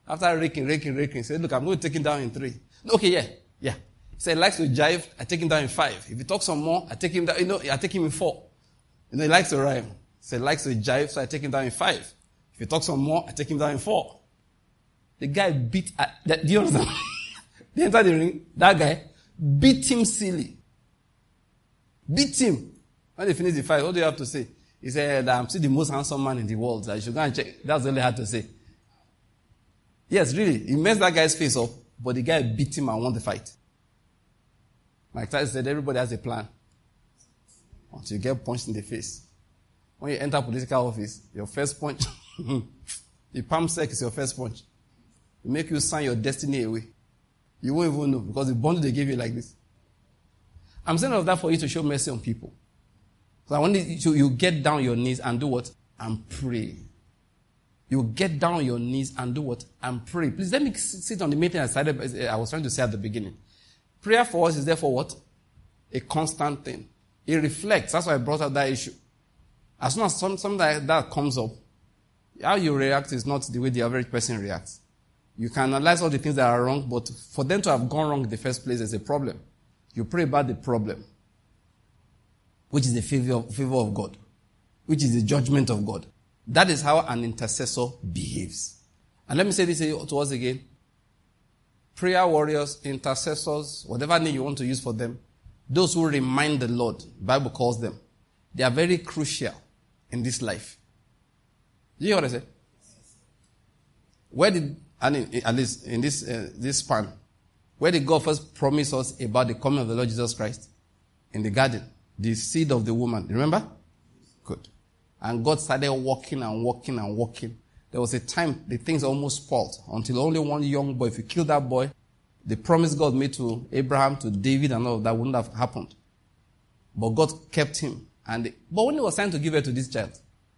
After raking, raking, raking, he said, look, I'm going to take him down in three. Okay, yeah, yeah. He said, he likes to jive, I take him down in five. If he talks some more, I take him down, you know, I take him in four. You know, he likes to rhyme. He said, he likes to jive, so I take him down in five. If he talks some more, I take him down in four. The guy beat, uh, that, do you understand? They entered the ring, that guy beat him silly. Beat him. When they finished the fight, what do you have to say? He said, I'm still the most handsome man in the world. So I should go and check. That's all he had to say. Yes, really. He messed that guy's face up, but the guy beat him and won the fight. Mike Tyson said, everybody has a plan. Until you get punched in the face. When you enter political office, your first punch, the palm sec is your first punch. It make you sign your destiny away. You won't even know because the bond they give you like this. I'm saying all of that for you to show mercy on people. So I want you to you get down on your knees and do what? And pray. You get down on your knees and do what? And pray. Please let me sit on the main thing I started, I was trying to say at the beginning. Prayer for us is therefore what? A constant thing. It reflects. That's why I brought up that issue. As soon as some, something like that comes up, how you react is not the way the average person reacts. You can analyze all the things that are wrong, but for them to have gone wrong in the first place, there's a problem. You pray about the problem, which is the favor of, favor of God, which is the judgment of God. That is how an intercessor behaves. And let me say this to us again. Prayer warriors, intercessors, whatever name you want to use for them, those who remind the Lord, the Bible calls them, they are very crucial in this life. Do you hear what I said? Where did, and in, at least in this uh, this span, where did God first promise us about the coming of the Lord Jesus Christ? In the garden. The seed of the woman. Remember? Good. And God started walking and walking and walking. There was a time the things almost spoiled until only one young boy, if you kill that boy, the promise God made to Abraham, to David and all of that wouldn't have happened. But God kept him. And the, but when he was trying to give her to this child,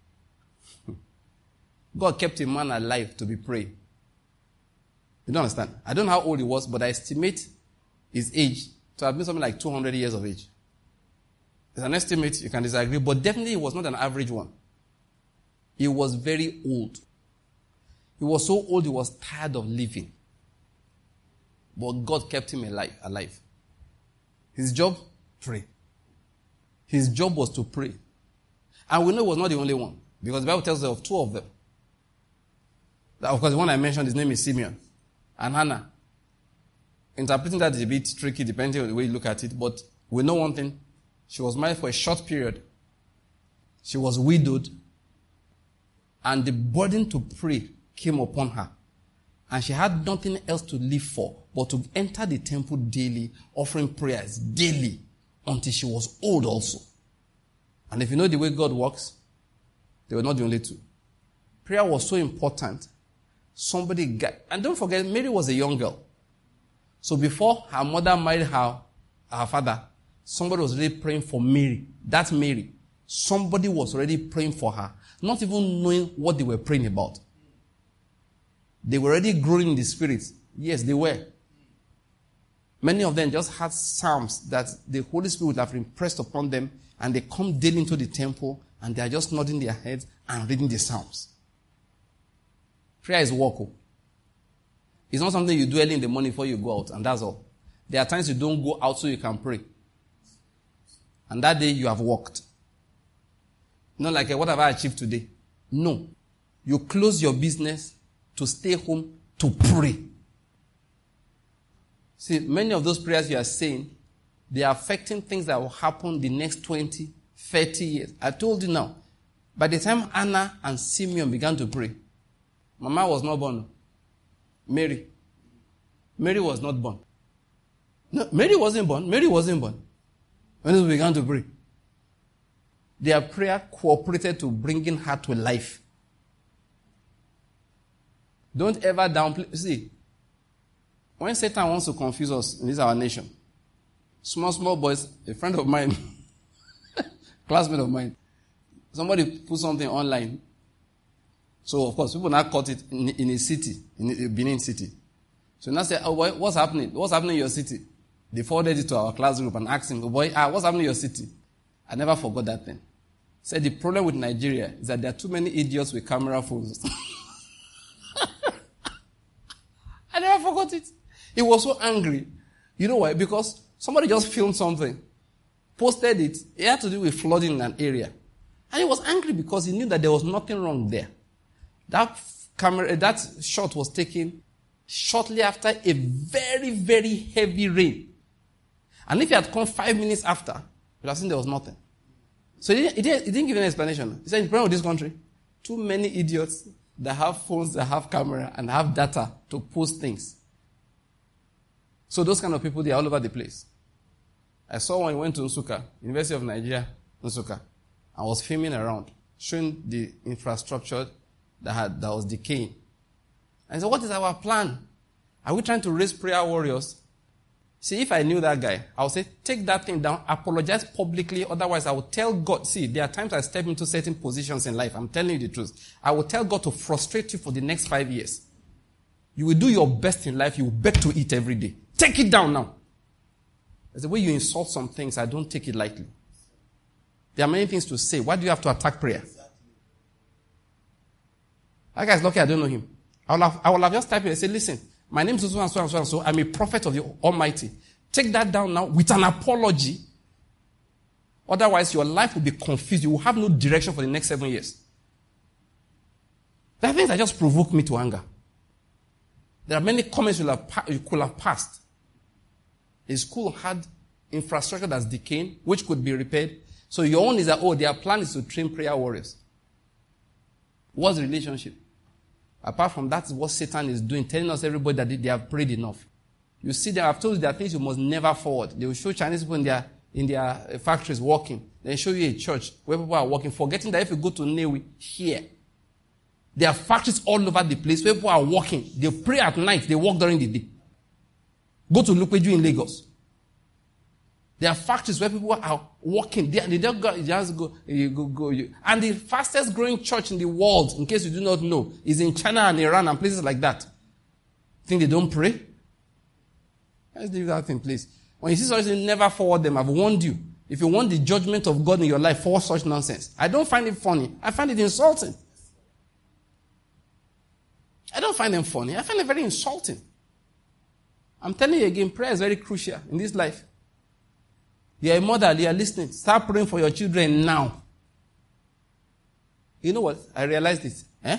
God kept a man alive to be praying. You don't understand? I don't know how old he was, but I estimate his age to have been something like two hundred years of age. It's an estimate, you can disagree, but definitely he was not an average one. He was very old. He was so old he was tired of living. But God kept him alive. alive. His job? Pray. His job was to pray. And we know he was not the only one, because the Bible tells us of two of them. Of course, the one I mentioned, his name is Simeon and Hannah. Interpreting that is a bit tricky depending on the way you look at it, but we know one thing. She was married for a short period. She was widowed. And the burden to pray came upon her. And she had nothing else to live for but to enter the temple daily, offering prayers daily until she was old also. And if you know the way God works, they were not the only two. Prayer was so important. Somebody got, and don't forget, Mary was a young girl. So before her mother married her, her father, somebody was already praying for Mary. That's Mary. Somebody was already praying for her, not even knowing what they were praying about. They were already growing in the spirit. Yes, they were. Many of them just had psalms that the Holy Spirit would have impressed upon them, and they come daily into the temple, and they are just nodding their heads and reading the psalms. Prayer is work. It's not something you do early in the morning before you go out, and that's all. There are times you don't go out so you can pray. And that day you have worked. Not like, what have I achieved today? No. You close your business to stay home to pray. See, many of those prayers you are saying, they are affecting things that will happen the next twenty, thirty years. I told you now, by the time Anna and Simeon began to pray, Mama was not born. Mary. Mary was not born. No, Mary wasn't born. Mary wasn't born. When they began to pray, their prayer cooperated to bringing her to life. Don't ever downplay. See, when Satan wants to confuse us in this our nation, small, small boys, a friend of mine, classmate of mine, somebody put something online. So, of course, people now caught it in, in a city, in a Benin city. So now say, oh boy, what's happening? What's happening in your city? They forwarded it to our class group and asked him, oh boy, ah, what's happening in your city? I never forgot that thing. Said the problem with Nigeria is that there are too many idiots with camera phones. He was so angry. You know why? Because somebody just filmed something, posted it. It had to do with flooding in an area. And he was angry because he knew that there was nothing wrong there. That camera, that shot was taken shortly after a very, very heavy rain. And if he had come five minutes after, you'd have seen there was nothing. So he didn't, he didn't, he didn't give any explanation. He said, the problem with this country, too many idiots that have phones, that have camera, and have data to post things. So those kind of people, they are all over the place. I saw one, he went to Nsukka, University of Nigeria, Nsukka, and was filming around, showing the infrastructure that had that was decaying. And he said, what is our plan? Are we trying to raise prayer warriors? See, if I knew that guy, I would say, take that thing down, apologize publicly, otherwise I would tell God, see, there are times I step into certain positions in life, I'm telling you the truth. I will tell God to frustrate you for the next five years. You will do your best in life, you will beg to eat every day. Take it down now. There's the way you insult some things, I don't take it lightly. There are many things to say. Why do you have to attack prayer? That guy's lucky I don't know him. I will have, I will have just typed it and said, listen, my name is so and so and so and so. I'm a prophet of the Almighty. Take that down now with an apology. Otherwise, your life will be confused. You will have no direction for the next seven years. There are things that just provoke me to anger. There are many comments you, have, you could have passed. A school had infrastructure that's decaying, which could be repaired. So your own is that, oh, their plan is to train prayer warriors. What's the relationship? Apart from that, is what Satan is doing, telling us everybody that they have prayed enough. You see them, I've told you there are things you must never forward. They will show Chinese people in their, in their factories working. They show you a church where people are working, forgetting that if you go to Newi, here, there are factories all over the place where people are working. They pray at night, they work during the day. Go to Lupeju in Lagos. There are factories where people are working. They, they don't go, just go, you go, go. You. And the fastest growing church in the world, in case you do not know, is in China and Iran and places like that. Think they don't pray? Let's leave that in place. When you see something, never forward them. I've warned you. If you want the judgment of God in your life, forward such nonsense. I don't find it funny. I find it insulting. I don't find them funny. I find it very insulting. I'm telling you again, prayer is very crucial in this life. You're a mother, you're listening. Start praying for your children now. You know what? I realized it. Eh?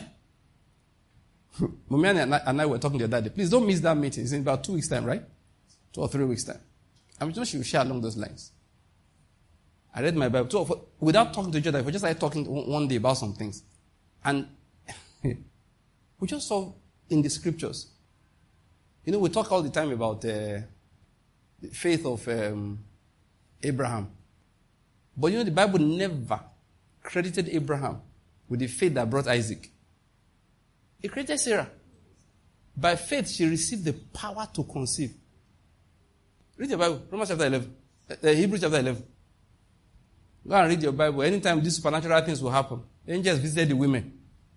Mummy and I, and I were talking the other day. Please don't miss that meeting. It's in about two weeks' time, right? Two or three weeks' time. I'm sure she will share along those lines. I read my Bible. Two, without talking to each other, we just started talking one day about some things. And we just saw in the scriptures. You know, we talk all the time about uh, the faith of um, Abraham. But you know, the Bible never credited Abraham with the faith that brought Isaac. It credited Sarah. By faith, she received the power to conceive. Read your Bible, Romans chapter eleven, uh, Hebrews chapter eleven. Go and read your Bible. Anytime these supernatural things will happen, angels visited the women.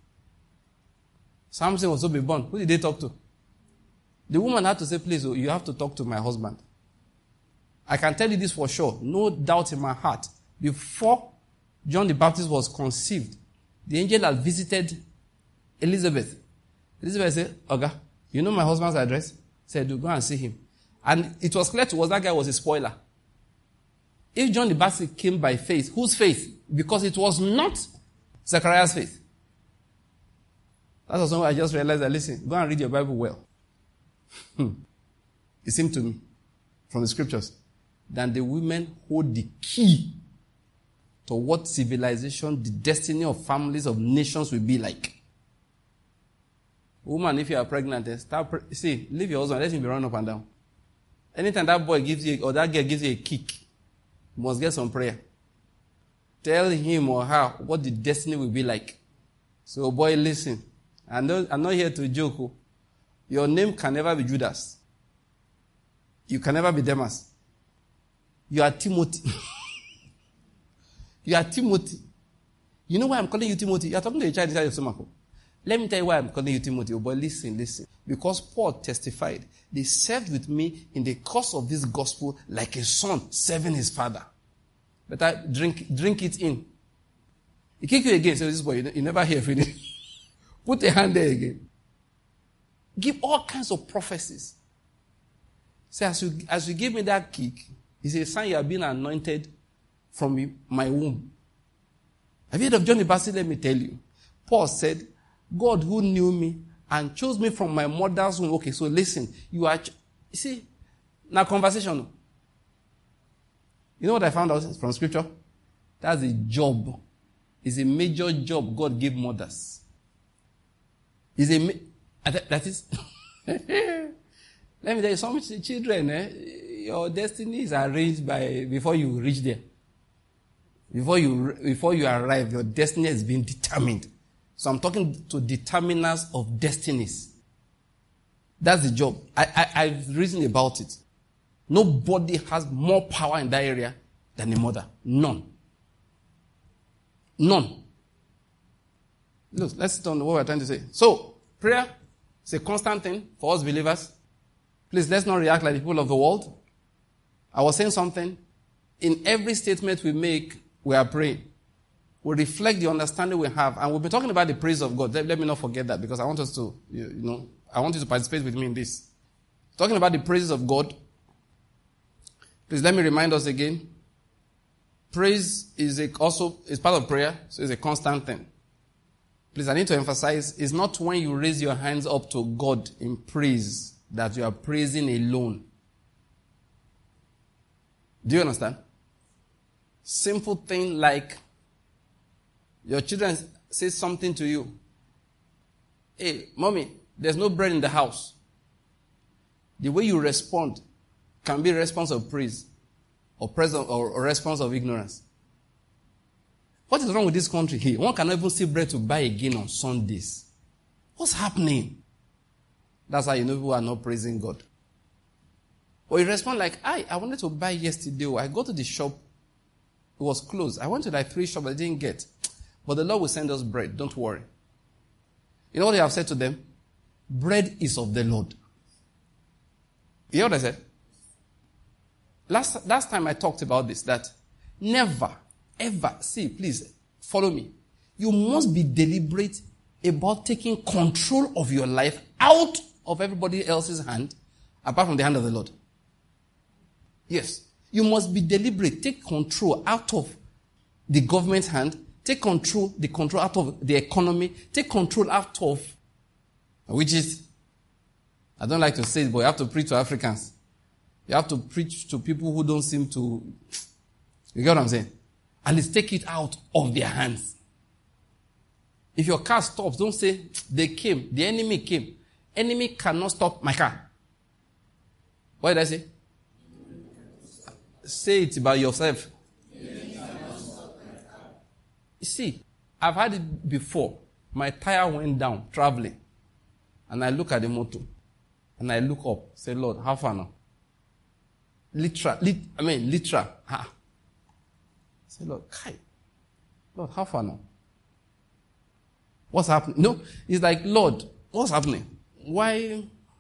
Samson was to be born. Who did they talk to? The woman had to say, please, oh, you have to talk to my husband. I can tell you this for sure. No doubt in my heart. Before John the Baptist was conceived, the angel had visited Elizabeth. Elizabeth said, Oga, you know my husband's address? Said, go and see him. And it was clear to us that guy was a spoiler. If John the Baptist came by faith, whose faith? Because it was not Zechariah's faith. That was something I just realized that, listen, go and read your Bible well. It seemed to me, from the scriptures, that the women hold the key to what civilization, the destiny of families, of nations will be like. Woman, if you are pregnant, start pre- see, leave your husband, let him be running up and down. Anytime that boy gives you, or that girl gives you a kick, you must get some prayer. Tell him or her what the destiny will be like. So, boy, listen. I'm not, I'm not here to joke. Your name can never be Judas. You can never be Demas. You are Timothy. You are Timothy. You know why I'm calling you Timothy? You are talking to a child inside your stomach. Let me tell you why I'm calling you Timothy. Oh, but listen, listen. Because Paul testified, they served with me in the course of this gospel like a son serving his father. But I drink, drink it in. He kick you again. Say, this boy, you never hear finish. Put a hand there again. Give all kinds of prophecies. Say, as you, as you give me that kick, it's a sign you have been anointed from my womb. Have you heard of John the Baptist? Let me tell you. Paul said, God who knew me and chose me from my mother's womb. Okay, so listen. You are, you see, now conversation. You know what I found out from scripture? That's a job. It's a major job God gave mothers. It's a, that is, let me tell you, some children, eh, your destiny is arranged by, before you reach there. Before you, before you arrive, your destiny has been determined. So I'm talking to determiners of destinies. That's the job. I, I, I've reasoned about it. Nobody has more power in that area than a mother. None. None. Look, let's turn to what we're trying to say. So, prayer is a constant thing for us believers. Please, let's not react like the people of the world. I was saying something. In every statement we make, we are praying. We reflect the understanding we have. And we've been talking about the praise of God. Let, let me not forget that, because I want us to, you, you know, I want you to participate with me in this. Talking about the praises of God. Please let me remind us again. Praise is a, also is part of prayer, so it's a constant thing. Please, I need to emphasize, it's not when you raise your hands up to God in praise that you are praising alone. Do you understand? Simple thing like your children say something to you. Hey, mommy, there's no bread in the house. The way you respond can be a response of praise or, present, or a response of ignorance. What is wrong with this country here? One cannot even see bread to buy again on Sundays. What's happening? That's how you know people are not praising God. Or you respond like, I, I wanted to buy yesterday. I go to the shop. It was closed. I went to like three shops I didn't get. But the Lord will send us bread. Don't worry. You know what I have said to them? Bread is of the Lord. You know what I said? Last, last time I talked about this, that never, ever, see, please, follow me. You must be deliberate about taking control of your life out of everybody else's hand, apart from the hand of the Lord. Yes. You must be deliberate. Take control out of the government's hand. Take control, the control out of the economy. Take control out of, which is, I don't like to say it, but you have to preach to Africans. You have to preach to people who don't seem to, you get what I'm saying? At least take it out of their hands. If your car stops, don't say, they came, the enemy came. Enemy cannot stop my car. What did I say? Say it by yourself. You see, I've had it before. My tire went down traveling. And I look at the motor. And I look up. Say, Lord, how far now? Literal. Lit, I mean, literal. Ha. Say, Lord, kai. Lord, how far now? What's happening? No, it's like, Lord, what's happening? Why?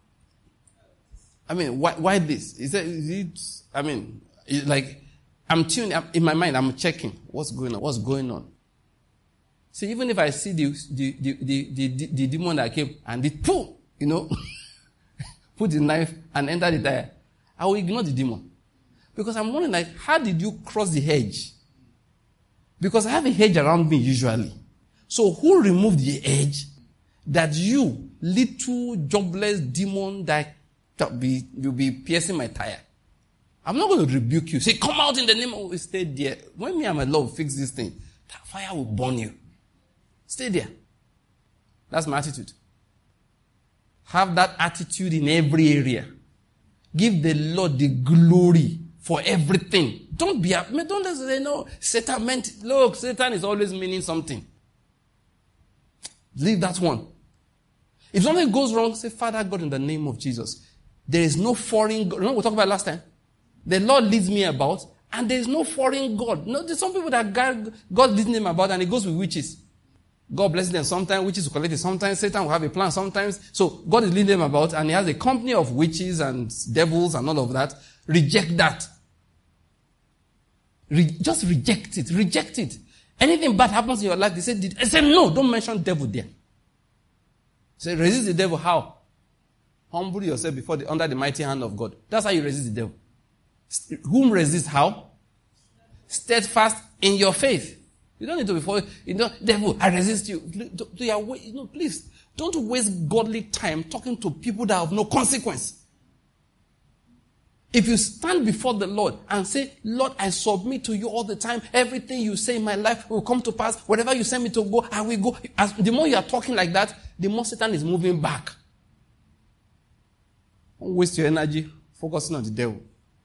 I mean, why, why this? Is it, is it I mean, it's like, I'm tuning, in my mind, I'm checking what's going on, what's going on. See, even if I see the, the, the, the, the, the demon that came and it, poof, you know, put the knife and enter the tire, I will ignore the demon. Because I'm wondering, like, how did you cross the hedge? Because I have a hedge around me usually. So who removed the edge that you, little jobless demon that be, you'll be piercing my tire? I'm not going to rebuke you. Say, come out in the name of, stay there. When me and my Lord fix this thing, that fire will burn you. Stay there. That's my attitude. Have that attitude in every area. Give the Lord the glory for everything. Don't be, don't just say, no, Satan meant, look, Satan is always meaning something. Leave that one. If something goes wrong, say, Father God, in the name of Jesus, there is no foreign God. You know what we talked about last time? The Lord leads me about, and there is no foreign God. No, there's some people that God, God leads them about, and it goes with witches. God blesses them. Sometimes witches will collect it. Sometimes Satan will have a plan. Sometimes, so God is leading them about, and he has a company of witches and devils and all of that. Reject that. Re- just reject it. Reject it. Anything bad happens in your life, they say, I say, no, don't mention devil there. Say, resist the devil. How? Humble yourself before the, under the mighty hand of God. That's how you resist the devil. Whom resist how? Steadfast in your faith. You don't need to be for you know, devil, I resist you. You know, please, don't waste godly time talking to people that have no consequence. If you stand before the Lord and say, Lord, I submit to you all the time. Everything you say in my life will come to pass. Wherever you send me to go, I will go. As, the more you are talking like that, the more Satan is moving back. Don't waste your energy focusing on the devil.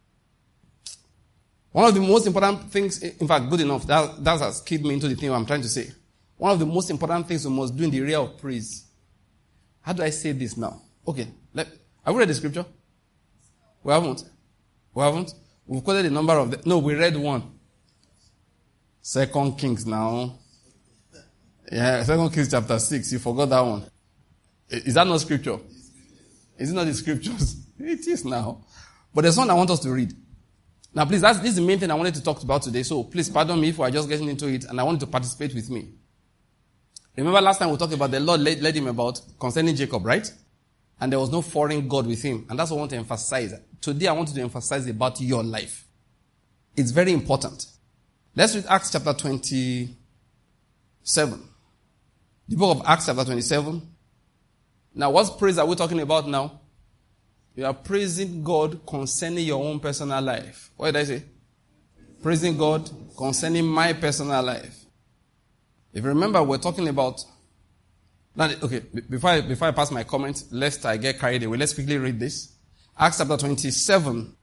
One of the most important things, in fact, good enough, that, that has keyed me into the thing I'm trying to say. One of the most important things we must do in the area of praise. How do I say this now? Okay, let, have we read the scripture? We haven't. We haven't. We've quoted the number of the, no, we read one. Second Kings now. Yeah, Second Kings chapter six. You forgot that one. Is that not scripture? Is it not the scriptures? It is now. But there's one I want us to read. Now, please, that's, this is the main thing I wanted to talk about today. So, please pardon me if we're just getting into it, and I want you to participate with me. Remember last time we talked about the Lord led, led him about concerning Jacob, right? And there was no foreign God with him. And that's what I want to emphasize. Today, I want you to emphasize about your life. It's very important. Let's read Acts chapter twenty-seven. The book of Acts chapter twenty-seven. Now, what praise are we talking about now? You are praising God concerning your own personal life. What did I say? Praising God concerning my personal life. If you remember, we're talking about... Now, okay, before I, before I pass my comments, lest I get carried away, let's quickly read this. Acts chapter twenty-seven.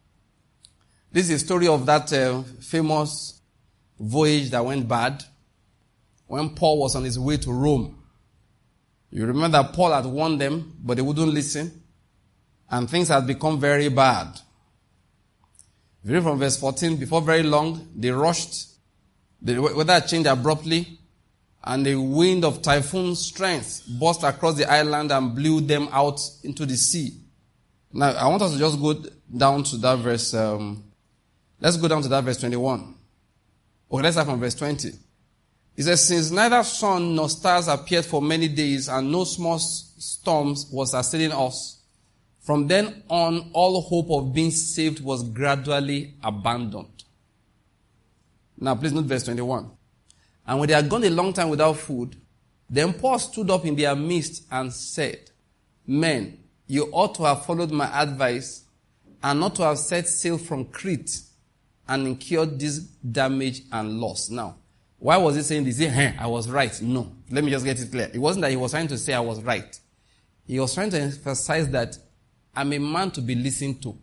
This is a story of that uh, famous voyage that went bad when Paul was on his way to Rome. You remember that Paul had warned them, but they wouldn't listen. And things had become very bad. If you read from verse fourteen, before very long, they rushed. The weather changed abruptly, and a wind of typhoon strength burst across the island and blew them out into the sea. Now, I want us to just go down to that verse. Um, let's go down to that verse twenty-one. Okay, let's start from verse twenty. It says, since neither sun nor stars appeared for many days, and no small storms was assailing us, from then on, all hope of being saved was gradually abandoned. Now, please note verse twenty-one. And when they had gone a long time without food, then Paul stood up in their midst and said, men, you ought to have followed my advice and not to have set sail from Crete and incurred this damage and loss. Now, why was he saying this? He said, hey, I was right. No. Let me just get it clear. It wasn't that he was trying to say I was right. He was trying to emphasize that I'm a man to be listened to.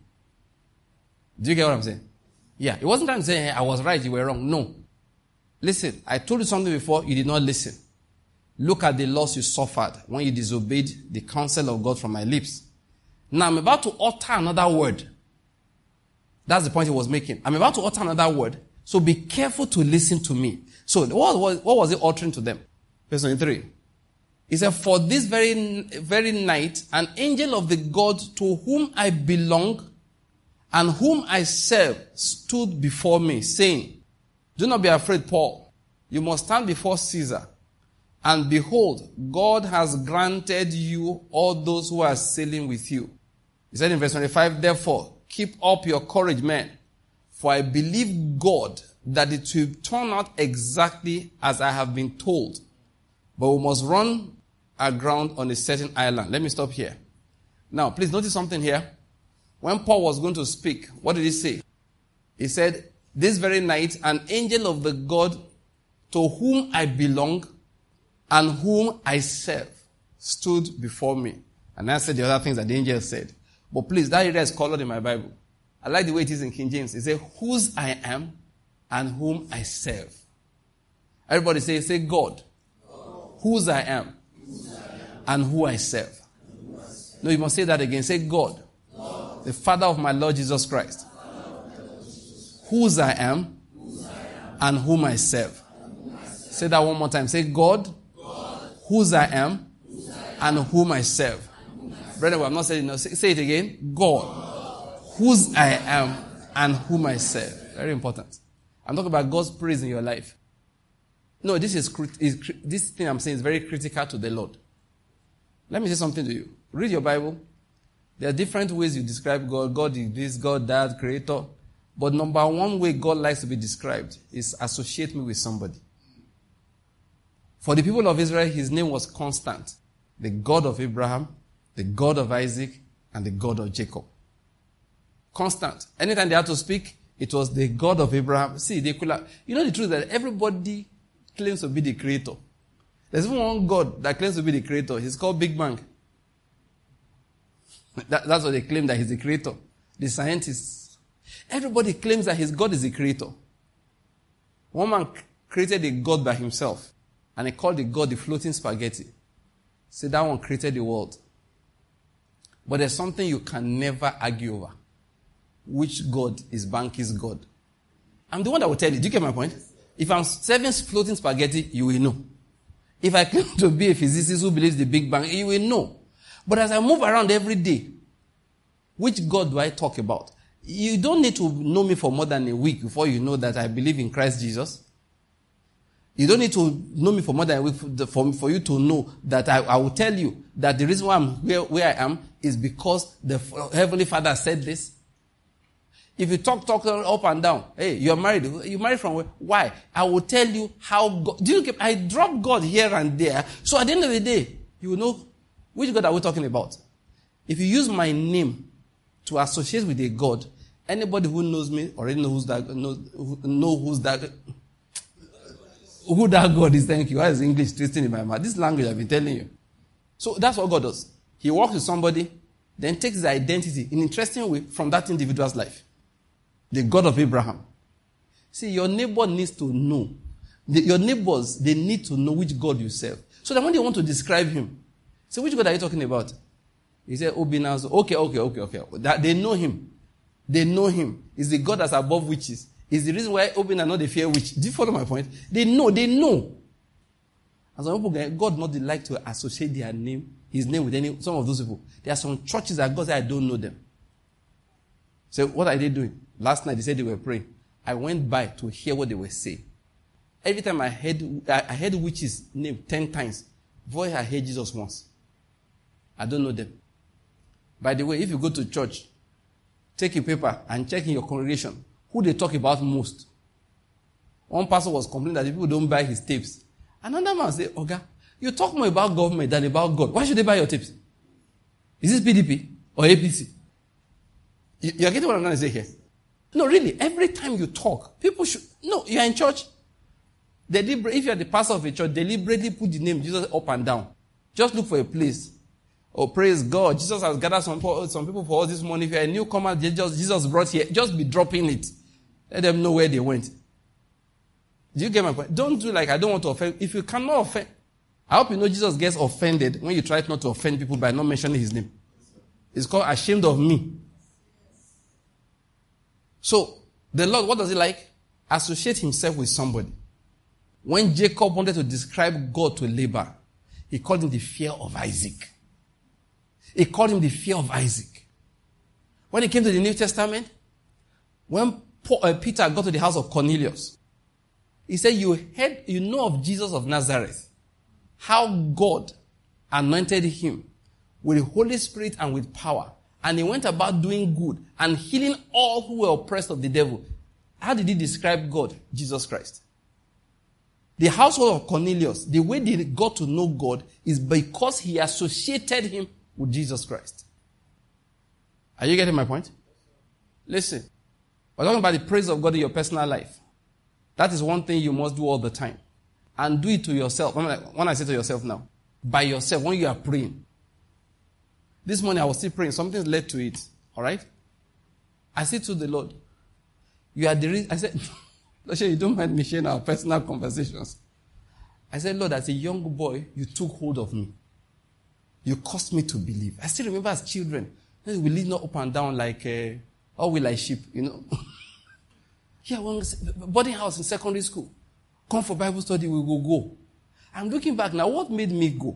Do you get what I'm saying? Yeah. It wasn't trying to say, hey, I was right, you were wrong. No. Listen, I told you something before, you did not listen. Look at the loss you suffered when you disobeyed the counsel of God from my lips. Now I'm about to utter another word. That's the point he was making. I'm about to utter another word, so be careful to listen to me. So what was, what was he uttering to them? Verse twenty-three. He said, for this very, very night, an angel of the God to whom I belong and whom I serve stood before me, saying, do not be afraid, Paul. You must stand before Caesar. And behold, God has granted you all those who are sailing with you. He said in verse twenty-five, therefore, keep up your courage, men, for I believe God that it will turn out exactly as I have been told. But we must run aground on a certain island. Let me stop here. Now, please notice something here. When Paul was going to speak, what did he say? He said, this very night, an angel of the God to whom I belong and whom I serve stood before me. And I said the other things that the angel said. But please, that area is colored in my Bible. I like the way it is in King James. It says, whose I am and whom I serve. Everybody say, say God. God. Whose I am, whose I am and who I serve. Who I serve. No, you must say that again. Say God. God. The Father of my Lord Jesus Christ. Whose I am, whose I am and whom I serve. Whom I serve. Say that one more time. Say God, God. Whose I am, whose I am and whom I serve. Brother, well, I'm not saying no. Say, say it again. God, God, whose I am and whom I serve. Very important. I'm talking about God's praise in your life. No, this is, is this thing I'm saying is very critical to the Lord. Let me say something to you. Read your Bible. There are different ways you describe God. God is this, God that, creator. But number one way God likes to be described is associate me with somebody. For the people of Israel, his name was constant. The God of Abraham, the God of Isaac, and the God of Jacob. Constant. Anytime they had to speak, it was the God of Abraham. See, they could have, you know the truth that everybody claims to be the creator. There's even one God that claims to be the creator. He's called Big Bang. That, that's what they claim, that he's the creator. The scientists. Everybody claims that his God is the creator. One man created a God by himself. And he called the God the floating spaghetti. See, that one created the world. But there's something you can never argue over. Which God is Banky's God? I'm the one that will tell you. Do you get my point? If I'm serving floating spaghetti, you will know. If I claim to be a physicist who believes the Big Bang, you will know. But as I move around every day, which God do I talk about? You don't need to know me for more than a week before you know that I believe in Christ Jesus. You don't need to know me for more than a week for, for you to know that I, I will tell you that the reason why I'm where, where I am is because the Heavenly Father said this. If you talk, talk up and down, hey, you're married. You married from where? Why? I will tell you how God, do you get, I drop God here and there. So at the end of the day, you will know which God are we talking about. If you use my name to associate with a God, anybody who knows me already knows that, knows, know who's that, who that God is. Thank you. Why is English twisting in my mouth? This language I've been telling you. So that's what God does. He works with somebody, then takes the identity in an interesting way from that individual's life. The God of Abraham. See, your neighbor needs to know. The, your neighbors, they need to know which God you serve. So that when they want to describe him, say, which God are you talking about? He said, Obinaz. Okay, okay, okay, okay. That, they know him. They know him. He's the God that's above witches. It's the reason why Obinaz not the fear witch. Do you follow my point? They know, they know. And some people, God not like to associate their name, his name with any, some of those people. There are some churches that God said, I don't know them. So what are they doing? Last night they said they were praying. I went by to hear what they were saying. Every time I heard, I heard witches' name ten times. Before I heard Jesus once. I don't know them. By the way, if you go to church, take a paper and check in your congregation who they talk about most. One pastor was complaining that people don't buy his tapes. Another man said, Oga, you talk more about government than about God. Why should they buy your tapes? Is this P D P or A P C? You're getting what I'm going to say here? No, really, every time you talk, people should, no, you're in church. Deliber- if you're the pastor of a church, deliberately put the name Jesus up and down. Just look for a place. Oh, praise God. Jesus has gathered some, some people for us this morning. If you're a newcomer, Jesus, Jesus brought here. Just be dropping it. Let them know where they went. Do you get my point? Don't do like, I don't want to offend. If you cannot offend, I hope you know Jesus gets offended when you try not to offend people by not mentioning his name. It's called ashamed of me. So, the Lord, what does he like? Associate himself with somebody. When Jacob wanted to describe God to Laban, he called him the fear of Isaac. He called him the fear of Isaac. When he came to the New Testament, when Paul, uh, Peter got to the house of Cornelius, he said, you heard, you know of Jesus of Nazareth, how God anointed him with the Holy Spirit and with power. And he went about doing good and healing all who were oppressed of the devil. How did he describe God? Jesus Christ. The household of Cornelius, the way they got to know God is because he associated him with Jesus Christ. Are you getting my point? Listen, we're talking about the praise of God in your personal life. That is one thing you must do all the time. And do it to yourself. When I say to yourself now, by yourself, when you are praying. This morning I was still praying. Something led to it. All right? I said to the Lord, you are the reason. I said, you don't mind me sharing our personal conversations. I said, Lord, as a young boy, you took hold of me. You caused me to believe. I still remember as children, we live not up and down like, uh, or we like sheep, you know. Yeah, one boarding house in secondary school. Come for Bible study, we will go. I'm looking back now, what made me go?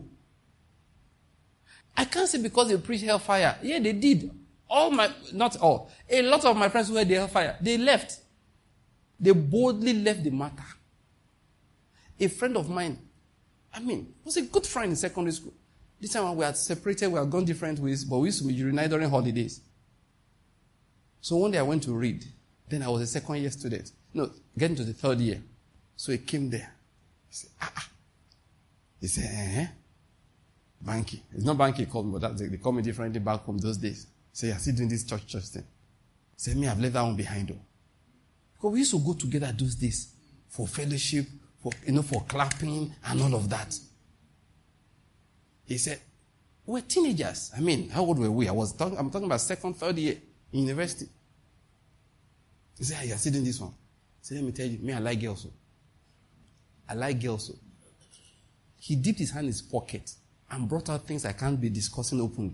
I can't say because they preached hellfire. Yeah, they did. All my, not all, a lot of my friends who heard the hellfire, they left. They boldly left the matter. A friend of mine, I mean, was a good friend in secondary school. This time when we had separated, we had gone different ways, but we used to reunite during holidays. So one day I went to read. Then I was a second year student. No, getting to the third year. So he came there. He said, ah, ah. He said, eh, eh. Banky. It's not Banky he called me, but that, they, they call me differently back home those days. He said, you're still doing this church church thing. He said, me, I've left that one behind though. Because we used to go together those days for fellowship, for, you know, for clapping and all of that. He said, we're teenagers. I mean, how old were we? I was talking, I'm talking about second, third year in university. He said, you're still doing this one. He said, let me tell you, me, I like girls. So. I like girls. So. He dipped his hand in his pocket and brought out things I can't be discussing openly.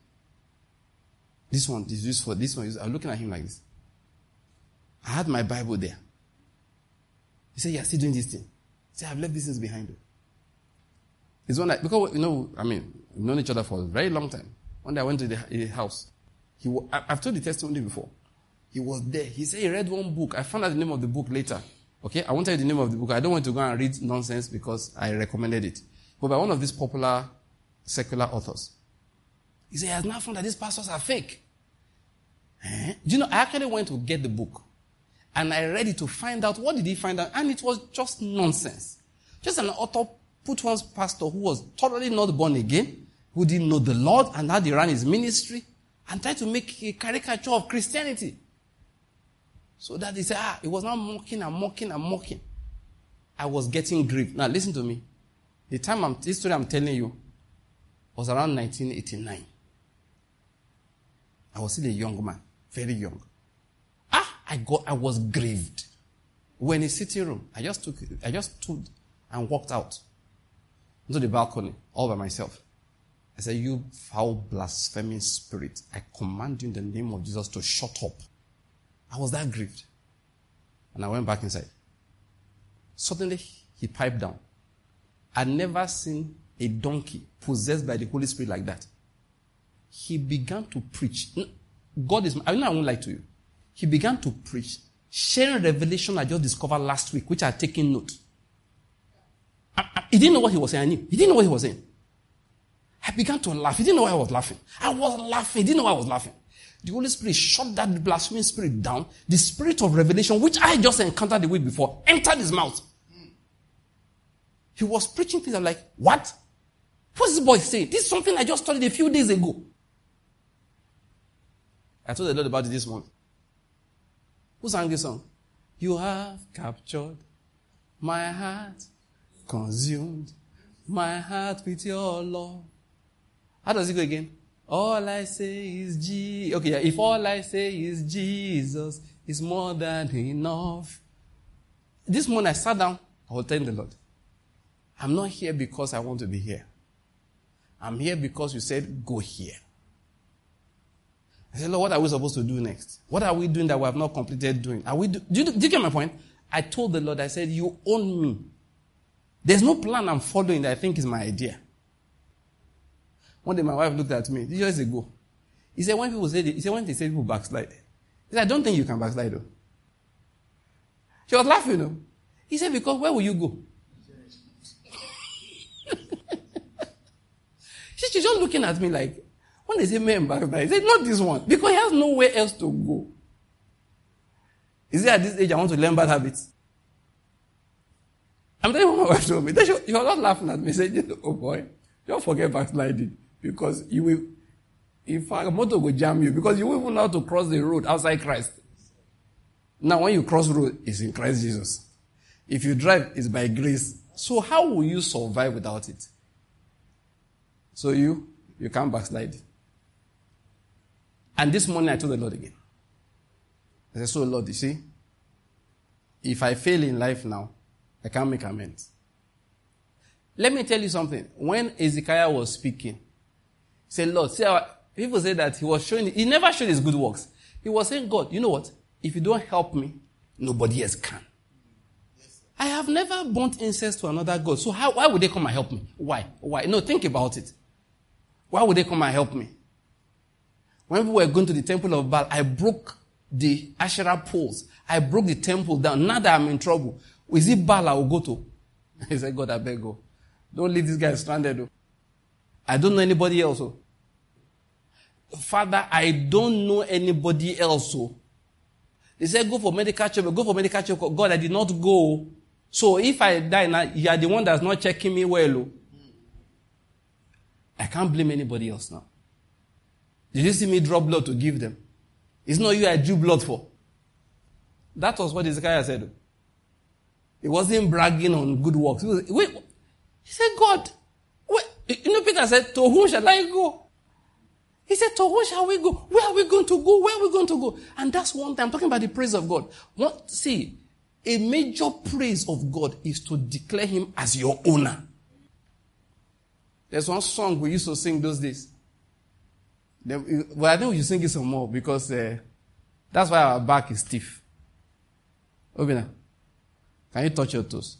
This one is used for this one. Is, I'm looking at him like this. I had my Bible there. He said, you're still doing this thing. He said, I've left these things behind you. It's one that, because, you know, I mean, we've known each other for a very long time. One day I went to the, the house. He, I've told the testimony before. He was there. He said he read one book. I found out the name of the book later. Okay? I won't tell you the name of the book. I don't want to go and read nonsense because I recommended it. But by one of these popular secular authors. He said he has now found that these pastors are fake. Eh? Do you know, I actually went to get the book. And I read it to find out what did he find out. And it was just nonsense. Just an author put one pastor who was totally not born again, who didn't know the Lord and how he ran his ministry, and tried to make a caricature of Christianity. So that he said, ah, it was now mocking and mocking and mocking. I was getting grief. Now listen to me. The time I'm, this story I'm telling you was around nineteen eighty-nine. I was still a young man, very young. Ah, I got, I was grieved. We're in a sitting room. I just took, I just stood and walked out into the balcony all by myself. I said, you foul blaspheming spirit, I command you in the name of Jesus to shut up. I was that grieved. And I went back inside. Suddenly, he piped down. I'd never seen a donkey possessed by the Holy Spirit like that. He began to preach. God is, I know I won't lie to you. He began to preach, sharing revelation I just discovered last week, which I had taken note. I, I, he didn't know what he was saying. I knew. He didn't know what he was saying. I began to laugh. He didn't know why I was laughing. I was laughing. He didn't know why I was laughing. The Holy Spirit shut that blaspheming spirit down. The spirit of revelation, which I just encountered the week before, entered his mouth. He was preaching things. I'm like, what? What's this boy saying? This is something I just studied a few days ago. I told the Lord about it this month. Who sang this song? You have captured my heart, consumed my heart with your love. How does it go again? All I say is Jesus. Okay, yeah. If all I say is Jesus, it's more than enough. This morning I sat down. I was telling the Lord, I'm not here because I want to be here. I'm here because you said, go here. I said, Lord, what are we supposed to do next? What are we doing that we have not completed doing? Are we do, do, you, do you get my point? I told the Lord, I said, you own me. There's no plan I'm following that I think is my idea. One day my wife looked at me, years ago. He said, when people say, he said, when they say people backslide. He said, I don't think you can backslide though. She was laughing though. He said, because where will you go? she, she's just looking at me like, when they say men backslide, he said, not this one. Because he has nowhere else to go. He said, at this age, I want to learn bad habits. I'm telling you what my wife told me. She was not laughing at me. She said, oh boy, don't forget backsliding. Because you will, if a motor will jam you, because you will even know how to cross the road outside Christ. Now, when you cross the road, it's in Christ Jesus. If you drive, it's by grace. So how will you survive without it? So you, you can't backslide. And this morning I told the Lord again. I said, so Lord, you see, if I fail in life now, I can't make amends. Let me tell you something. When Ezekiel was speaking, he said, Lord, see how people say that he was showing, he never showed his good works. He was saying, God, you know what? If you don't help me, nobody else can. Yes, I have never burnt incense to another God. So how, why would they come and help me? Why? Why? No, think about it. Why would they come and help me? When we were going to the temple of Baal, I broke the Asherah poles. I broke the temple down. Now that I'm in trouble, is it Baal I will go to? He said, God, I beg go. Don't leave this guy stranded though. I don't know anybody else. Oh. Father, I don't know anybody else. Oh. They said, go for medical check. Go for medical check. God, I did not go. So if I die now, you are the one that's not checking me well. Oh. I can't blame anybody else now. Did you see me draw blood to give them? It's not you I drew blood for. That was what Hezekiah said. He wasn't bragging on good works. He, was, wait, he said, God, wait. You know, Peter said, to whom shall I go? He said, to whom shall we go? Where are we going to go? Where are we going to go? And that's one thing. I'm talking about the praise of God. What, see, a major praise of God is to declare Him as your owner. There's one song we used to sing those days. Then, well, I think we should sing it some more because uh, that's why our back is stiff. Obina, can you touch your toes?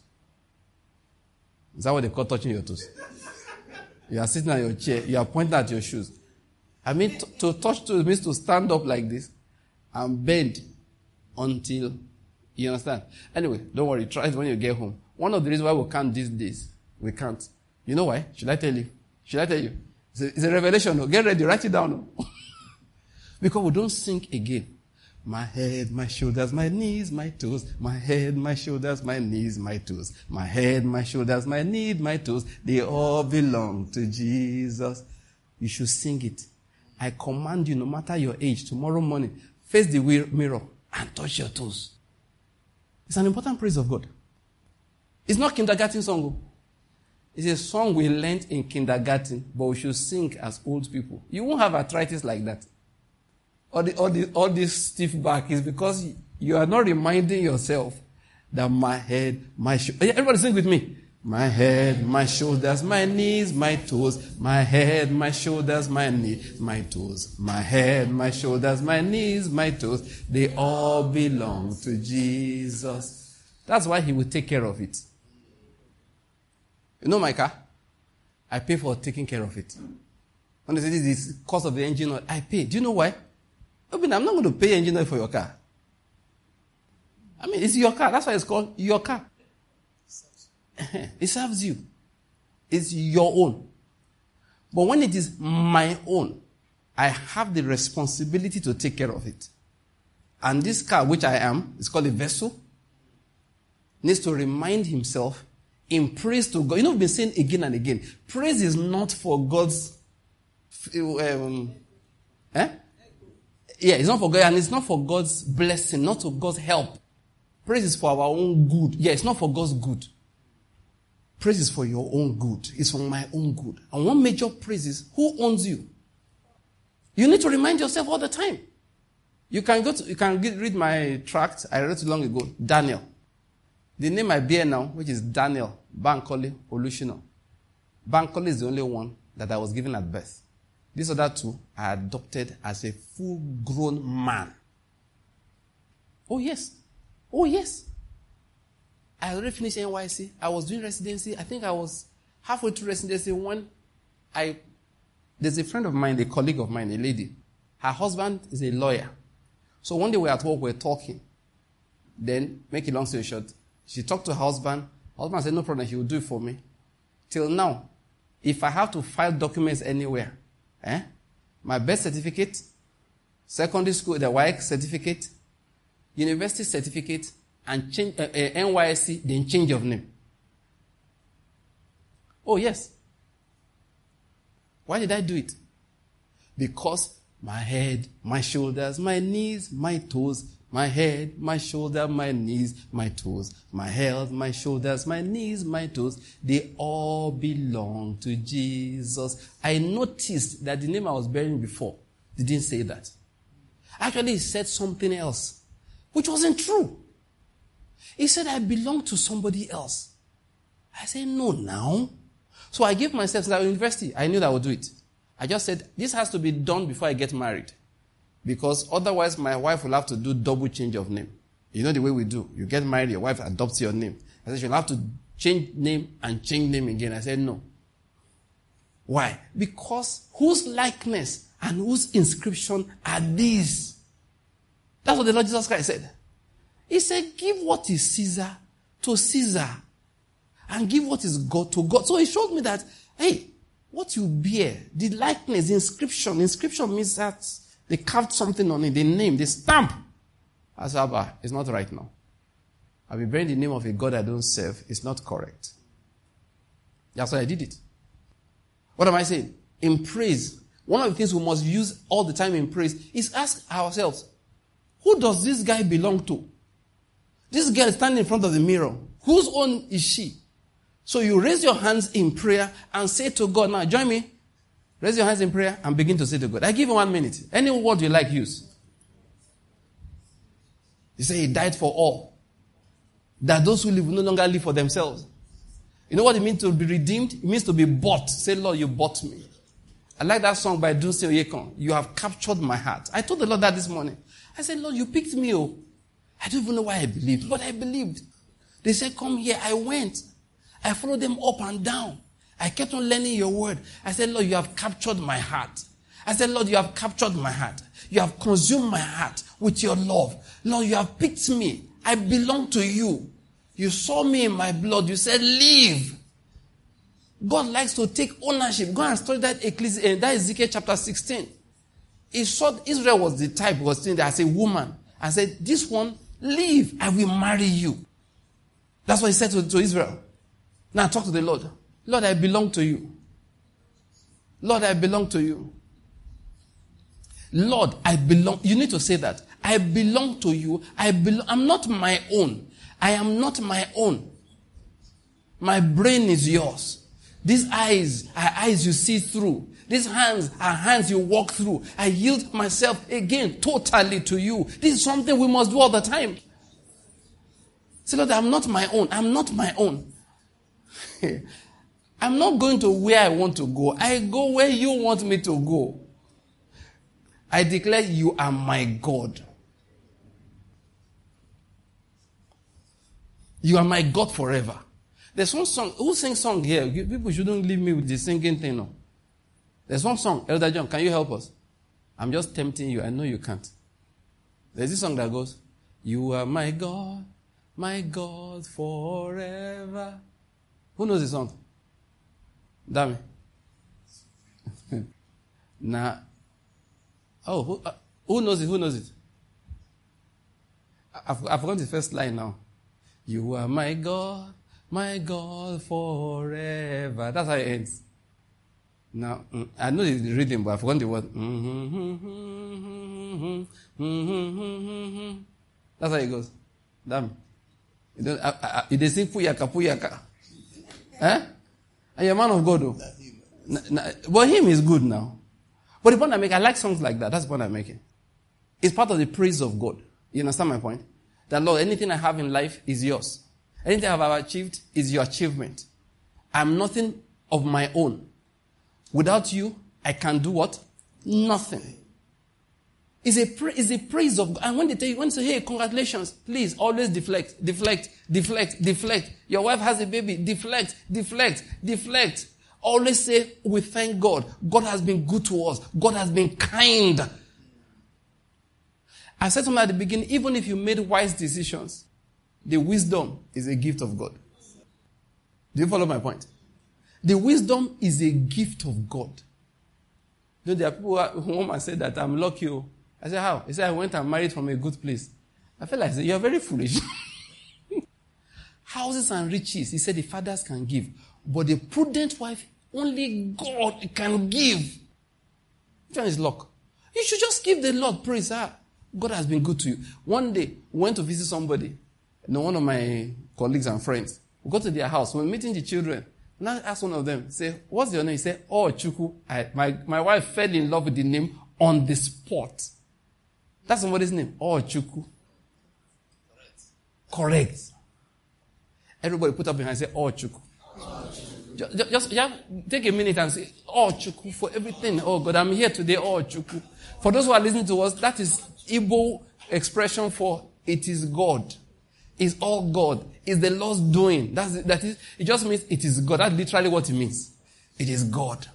Is that what they call touching your toes? You are sitting on your chair, you are pointing at your shoes. I mean, to, to touch toes means to stand up like this and bend until, you understand? Anyway, don't worry, try it when you get home. One of the reasons why we can't these days, we can't. You know why? Should I tell you? Should I tell you? It's a, it's a revelation. No? Get ready, write it down. No? Because we don't sing again. My head, my shoulders, my knees, my toes. My head, my shoulders, my knees, my toes. My head, my shoulders, my knees, my toes. They all belong to Jesus. You should sing it. I command you, no matter your age, tomorrow morning, face the mirror and touch your toes. It's an important praise of God. It's not kindergarten song. It's a song we learned in kindergarten, but we should sing as old people. You won't have arthritis like that. All, the, all, the, all this stiff back is because you are not reminding yourself that my head, my shoulders. Everybody sing with me. My head, my shoulders, my knees, my toes. My head, my shoulders, my knees, my toes. My head, my shoulders, my knees, my toes. They all belong to Jesus. That's why He will take care of it. You know my car? I pay for taking care of it. When they say this is cost of the engine oil, I pay. Do you know why? I mean, I'm not going to pay engine oil for your car. I mean, it's your car. That's why it's called your car. It serves you. It's your own. But when it is my own, I have the responsibility to take care of it. And this car, which I am, is called a vessel, needs to remind himself in praise to God. You know, we've been saying again and again, praise is not for God's, um, eh? Yeah, it's not for God, and it's not for God's blessing, not for God's help. Praise is for our own good. Yeah, it's not for God's good. Praise is for your own good. It's for my own good. And one major praise is, who owns you? You need to remind yourself all the time. You can go to, you can get, read my tract I wrote long ago, Daniel. The name I bear now, which is Daniel Bankole Olushino. Bankole is the only one that I was given at birth. These other two I adopted as a full-grown man. Oh yes. Oh yes. I already finished N Y C. I was doing residency. I think I was halfway through residency when I, there's a friend of mine, a colleague of mine, a lady. Her husband is a lawyer. So one day we were at work, we were talking. Then, make a long story short, she talked to her husband. Her husband said, no problem, he will do it for me. Till now, if I have to file documents anywhere, eh, my birth certificate, secondary school, the W A E C certificate, university certificate, and change, uh, uh, N Y S C, then change of name. Oh, yes. Why did I do it? Because my head, my shoulders, my knees, my toes, my head, my shoulder, my knees, my toes, my head, my shoulders, my knees, my toes, they all belong to Jesus. I noticed that the name I was bearing before didn't say that. Actually, it said something else, which wasn't true. He said, I belong to somebody else. I said, no, now. So I gave myself, to university, I knew that I would do it. I just said, this has to be done before I get married. Because otherwise my wife will have to do double change of name. You know the way we do. You get married, your wife adopts your name. I said, she'll have to change name and change name again. I said, no. Why? Because whose likeness and whose inscription are these? That's what the Lord Jesus Christ said. He said, give what is Caesar to Caesar. And give what is God to God. So he showed me that, hey, what you bear, the likeness, the inscription. Inscription means that they carved something on it, they name, they stamp. I said, Abba, it's not right now. I'll be bearing the name of a God I don't serve. It's not correct. That's why I did it. What am I saying? In praise, one of the things we must use all the time in praise is ask ourselves, who does this guy belong to? This girl is standing in front of the mirror. Whose own is she? So you raise your hands in prayer and say to God, now join me. Raise your hands in prayer and begin to say to God. I give you one minute. Any word you like, use. You say he died for all. That those who live will no longer live for themselves. You know what it means to be redeemed? It means to be bought. Say, Lord, you bought me. I like that song by Dunsin Oyekan. You have captured my heart. I told the Lord that this morning. I said, Lord, you picked me. Oh, I don't even know why I believed, but I believed. They said, come here. I went. I followed them up and down. I kept on learning your word. I said, Lord, you have captured my heart. I said, Lord, you have captured my heart. You have consumed my heart with your love. Lord, you have picked me. I belong to you. You saw me in my blood. You said, leave. God likes to take ownership. Go and study that, Ecclesi- that Ezekiel chapter sixteen. He saw Israel was the type, was seen there as a woman. And said, this one, leave. I will marry you. That's what he said to, to Israel. Now talk to the Lord. Lord, I belong to you. Lord, I belong to you. Lord, I belong. You need to say that. I belong to you. I belong. I'm not my own. I am not my own. My brain is yours. These eyes are eyes you see through. These hands are hands you walk through. I yield myself again totally to you. This is something we must do all the time. Say, Lord, I'm not my own. I'm not my own. I'm not going to where I want to go. I go where you want me to go. I declare you are my God. You are my God forever. There's one song. Who sings song here? People shouldn't leave me with the singing thing. No. There's one song. Elder John, can you help us? I'm just tempting you. I know you can't. There's this song that goes, you are my God, my God forever. Who knows the song? Dami. Nah. Oh, who, uh, who knows it? Who knows it? I've, I've forgotten the first line now. You are my God, my God forever. That's how it ends. Now, mm, I know the rhythm, but I've forgotten the word. That's how it goes. Damn. You don't, I, I, I, they sing puyaka, puyaka. Eh? And you're a man of God, though. N- n- but him is good now. But the point I make, I like songs like that. That's the point I'm making. It's part of the praise of God. You understand my point? That, Lord, anything I have in life is yours. Anything I've achieved is your achievement. I'm nothing of my own. Without you, I can do what? Nothing. It's a, pra- it's a praise of God. And when they tell you, when they say, hey, congratulations, please always deflect, deflect, deflect, deflect. Your wife has a baby, deflect, deflect, deflect. Always say, we thank God. God has been good to us. God has been kind. I said to him at the beginning, even if you made wise decisions, the wisdom is a gift of God. Do you follow my point? The wisdom is a gift of God. You know, there are people who whom I said that I'm lucky. I said, how? He said, I went and married from a good place. I felt like, I said, you're very foolish. Houses and riches, he said, the fathers can give. But the prudent wife, only God can give. Which one is luck? You should just give the Lord praise. Ah, God has been good to you. One day, we went to visit somebody. You know, one of my colleagues and friends. We got to their house. We were meeting the children. And I asked one of them, say, what's your name? He said, oh, Chuku. I, my, my wife fell in love with the name on the spot. That's somebody's name. Oh, Chuku. Correct. Correct. Everybody put up your hand and say, oh, Chuku. Oh, Chuku. Just, just yeah, take a minute and say, oh, Chuku, for everything. Oh, God, I'm here today. Oh, Chuku. For those who are listening to us, that is Igbo expression for it is God. It's all God. It's the Lord's doing. That's, that is, it just means it is God. That's literally what it means. It is God.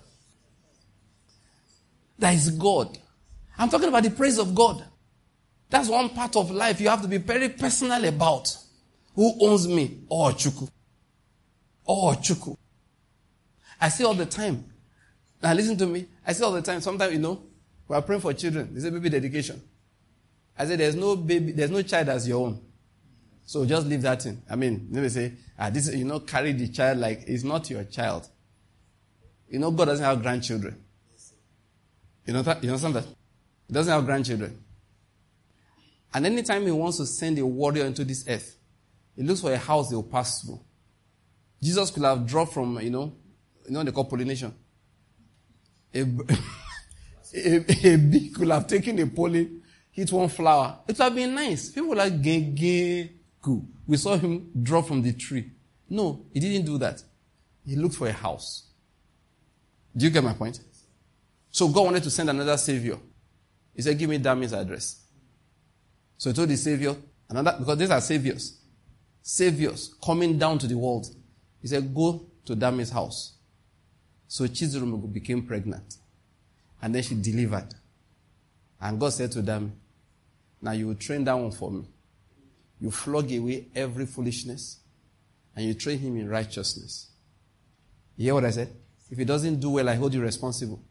That is God. I'm talking about the praise of God. That's one part of life you have to be very personal about. Who owns me? Oh, Chuku. Oh, Chuku. I say all the time, Now listen to me. I say all the time, sometimes, you know, we are praying for children. They say baby dedication. I say there's no baby, there's no child as your own. So just leave that in. I mean, let me say, ah, this, you know, carry the child like it's not your child. You know, God doesn't have grandchildren. You know that? You understand that? He doesn't have grandchildren. And anytime he wants to send a warrior into this earth, he looks for a house they will pass through. Jesus could have dropped from, you know, you know they call pollination. A, a, a bee could have taken a pollen, hit one flower. It would have been nice. People were like, gay, gay, cool. We saw him drop from the tree. No, he didn't do that. He looked for a house. Do you get my point? So God wanted to send another savior. He said, give me Dami's address. So he told the savior, another, because these are saviors. Saviors coming down to the world. He said, go to Dami's house. So Chizurum became pregnant. And then she delivered. And God said to Dami, now you will train that one for me. You flog away every foolishness. And you train him in righteousness. You hear what I said? If he doesn't do well, I hold you responsible.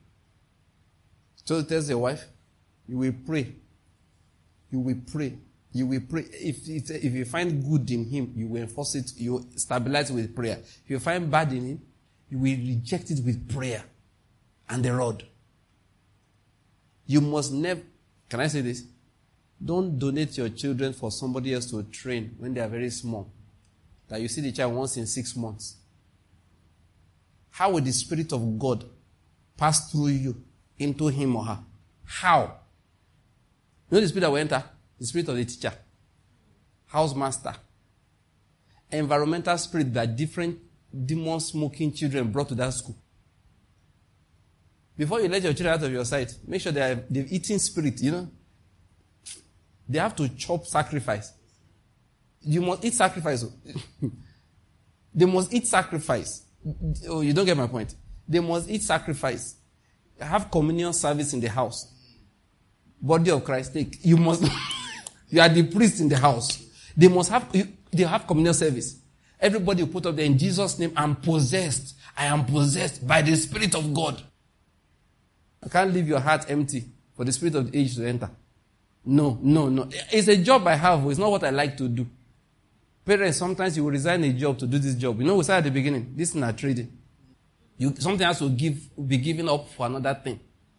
So tells your wife, you will pray. You will pray. You will pray. If it, if you find good in him, you will enforce it. You will stabilize it with prayer. If you find bad in him, you will reject it with prayer and the rod. You must never, can I say this? Don't donate your children for somebody else to train when they are very small. That you see the child once in six months. How will the Spirit of God pass through you into him or her? How? You know the Spirit that will enter? The Spirit of the teacher, house master, environmental spirit that different demon-smoking children brought to that school. Before you let your children out of your sight, make sure they are, they've eaten spirit, you know. They have to chop sacrifice. You must eat sacrifice. They must eat sacrifice. Oh, you don't get my point. They must eat sacrifice. Have communion service in the house. Body of Christ, take. You must, you are the priest in the house. They must have, they have communion service. Everybody will put up there in Jesus' name, I'm possessed. I am possessed by the Spirit of God. I can't leave your heart empty for the Spirit of the age to enter. No, no, no. It's a job I have. It's not what I like to do. Parents, sometimes you will resign a job to do this job. You know, we said at the beginning, this is not trading. You, something has to give, be given up for another thing.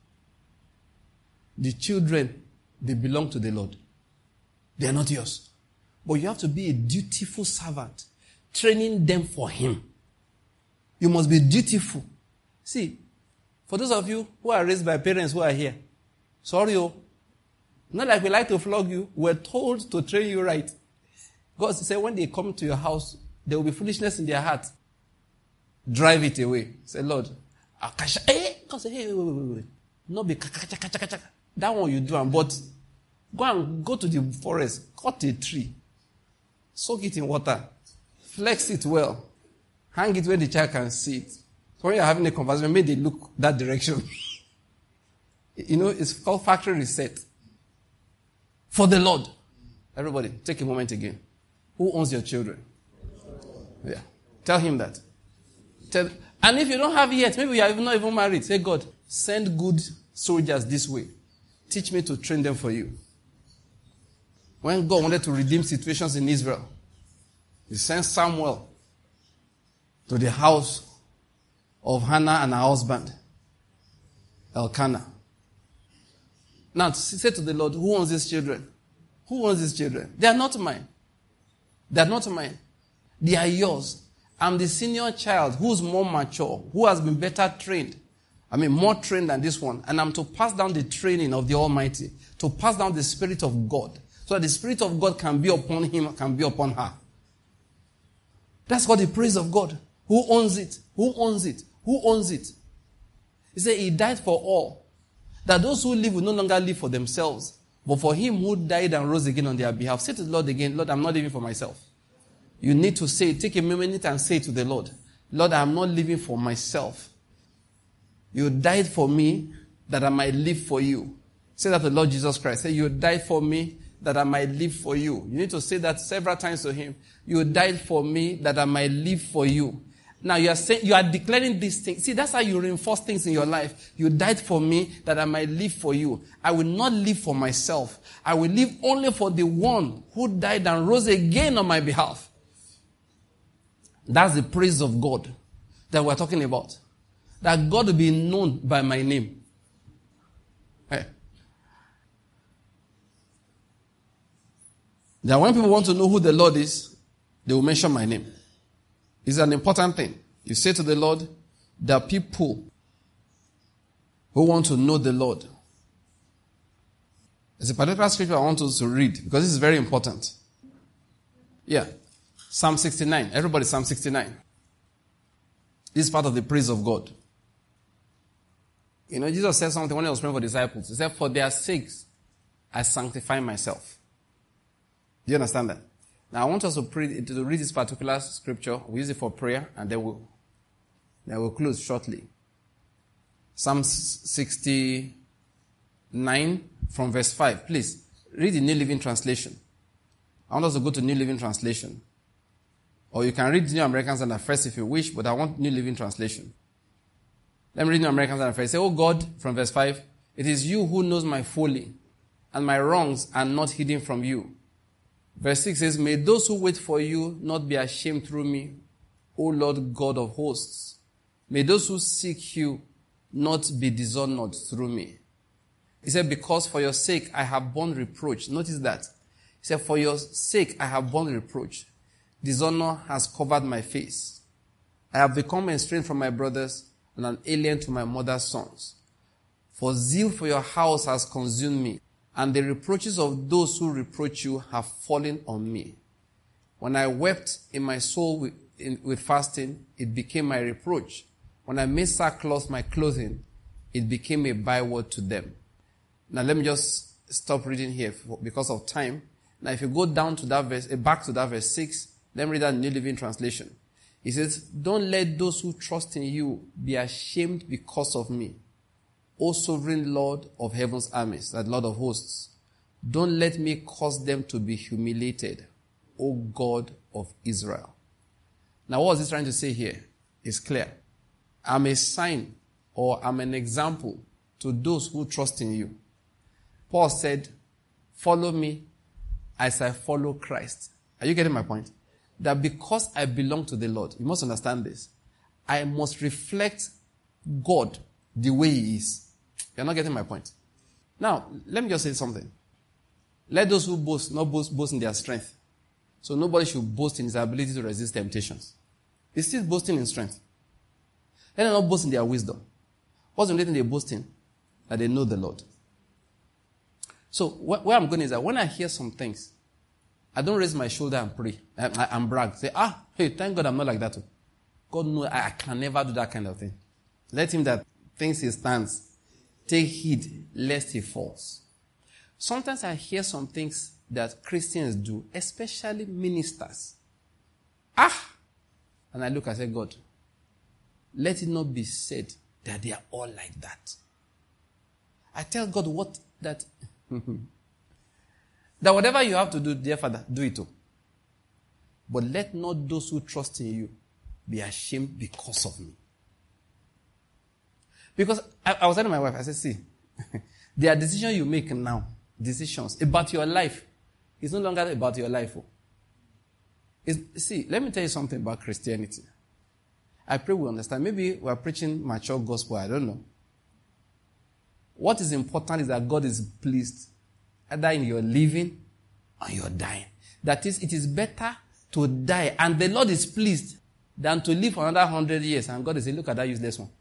The children, they belong to the Lord. They are not yours. But you have to be a dutiful servant, training them for Him. You must be dutiful. See, for those of you who are raised by parents who are here, sorry, oh, not like we like to flog you. We're told to train you right. God said when they come to your house, there will be foolishness in their heart. Drive it away. Say, Lord, hey, God say, hey, wait, wait, wait, wait. Not be kacha, kacha, kacha. That one you do, but go and go to the forest, cut a tree, soak it in water, flex it well, hang it where the child can see it. So when you're having a conversation, maybe they look that direction. You know, it's called factory reset. For the Lord. Everybody, take a moment again. Who owns your children? Yeah. Tell him that. Tell, and if you don't have it yet, maybe you are not even married, say, God, send good soldiers this way. Teach me to train them for you. When God wanted to redeem situations in Israel, He sent Samuel to the house of Hannah and her husband, Elkanah. Now, say to the Lord, who owns these children? Who owns these children? They are not mine. They are not mine. They are yours. I'm the senior child who's more mature, who has been better trained. I mean, more trained than this one. And I'm to pass down the training of the Almighty, to pass down the Spirit of God, so that the Spirit of God can be upon him, can be upon her. That's called the praise of God. Who owns it? Who owns it? Who owns it? He said he died for all. That those who live will no longer live for themselves, but for him who died and rose again on their behalf. Say to the Lord again, Lord, I'm not living for myself. You need to say, take a minute and say to the Lord, Lord, I'm not living for myself. You died for me that I might live for you. Say that to the Lord Jesus Christ. Say, you died for me that I might live for you. You need to say that several times to him. You died for me that I might live for you. Now you are saying, you are declaring these things. See, that's how you reinforce things in your life. You died for me that I might live for you. I will not live for myself. I will live only for the one who died and rose again on my behalf. That's the praise of God that we're talking about. That God will be known by my name. Hey. That when people want to know who the Lord is, they will mention my name. It's an important thing. You say to the Lord, there are people who want to know the Lord. There's a particular scripture I want us to read because this is very important. Yeah. Psalm sixty-nine. Everybody, Psalm sixty-nine. This is part of the praise of God. You know, Jesus said something when he was praying for disciples. He said, for their sakes, I sanctify myself. Do you understand that? Now, I want us to, pray, to read this particular scripture. We use it for prayer, and then we'll, then we'll close shortly. Psalm sixty-nine from verse five. Please, read the New Living Translation. I want us to go to New Living Translation. Or you can read New American Standard first if you wish, but I want New Living Translation. Let me read New American Standard first. Say, oh God, from verse five, it is you who knows my folly, and my wrongs are not hidden from you. Verse six says, may those who wait for you not be ashamed through me, O Lord God of hosts. May those who seek you not be dishonored through me. He said, because for your sake I have borne reproach. Notice that. He said, for your sake I have borne reproach. Dishonor has covered my face. I have become estranged from my brothers and an alien to my mother's sons. For zeal for your house has consumed me, and the reproaches of those who reproach you have fallen on me. When I wept in my soul with, in, with fasting, it became my reproach. When I made sackcloth my clothing, it became a byword to them. Now let me just stop reading here for, because of time. Now if you go down to that verse, uh, back to that verse six, let me read that New Living Translation. He says, don't let those who trust in you be ashamed because of me. O sovereign Lord of heaven's armies, that Lord of hosts, don't let me cause them to be humiliated, O God of Israel. Now what is he trying to say here? It's clear. I'm a sign or I'm an example to those who trust in you. Paul said, follow me as I follow Christ. Are you getting my point? That because I belong to the Lord, you must understand this, I must reflect God the way he is. You're not getting my point. Now, let me just say something. Let those who boast not boast, boast in their strength. So nobody should boast in his ability to resist temptations. He's still boasting in strength. Let them not boast in their wisdom. What's the only thing they boast in? That they know the Lord. So wh- where I'm going is that when I hear some things, I don't raise my shoulder and pray and, and brag. Say, ah, hey, thank God I'm not like that too. God knows I, I can never do that kind of thing. Let him that thinks he stands take heed lest he falls. Sometimes I hear some things that Christians do, especially ministers. Ah! And I look and say, God, let it not be said that they are all like that. I tell God what that that whatever you have to do, dear Father, do it too. But let not those who trust in you be ashamed because of me. Because I, I was telling my wife, I said, see, there are decisions you make now, decisions about your life. It's no longer about your life. It's, see, let me tell you something about Christianity. I pray we understand. Maybe we are preaching mature gospel, I don't know. What is important is that God is pleased either in your living or your dying. That is, it is better to die and the Lord is pleased than to live for another hundred years and God is saying, look at that useless one.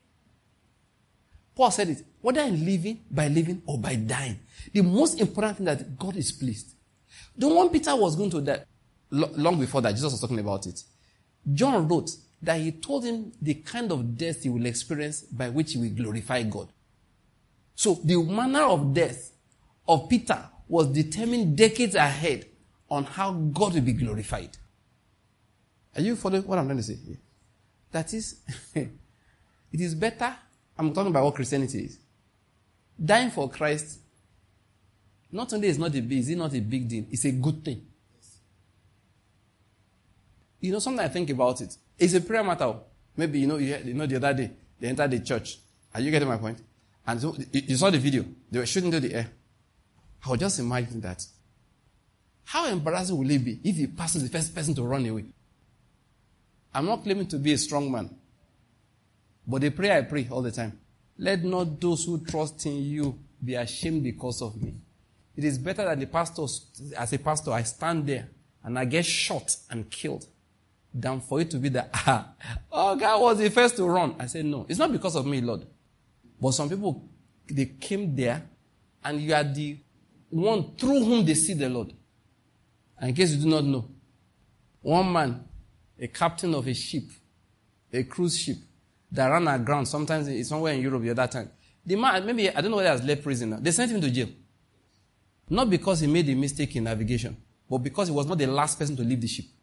Paul said it, whether in living, by living, or by dying. The most important thing that God is pleased. The one Peter was going to die, long before that, Jesus was talking about it. John wrote that he told him the kind of death he will experience by which he will glorify God. So the manner of death of Peter was determined decades ahead on how God will be glorified. Are you following what I'm trying to say here? That is, it is better. I'm talking about what Christianity is. Dying for Christ, not only is not a big, is it not a big deal, it's a good thing. You know, sometimes I think about it. It's a prayer matter. Maybe, you know, you, you know, the other day, they entered the church. Are you getting my point? And so, you, you saw the video. They were shooting into the air. I was just imagining that. How embarrassing will it be if he passes the first person to run away? I'm not claiming to be a strong man. But the prayer I pray all the time. Let not those who trust in you be ashamed because of me. It is better that the pastor, as a pastor, I stand there and I get shot and killed than for it to be that, ah, oh, God was the first to run. I said, no, it's not because of me, Lord. But some people, they came there and you are the one through whom they see the Lord. And in case you do not know, one man, a captain of a ship, a cruise ship, that ran aground, sometimes it's somewhere in Europe the other time. The man, maybe, I don't know whether he has left prison now. They sent him to jail. Not because he made a mistake in navigation, but because he was not the last person to leave the ship.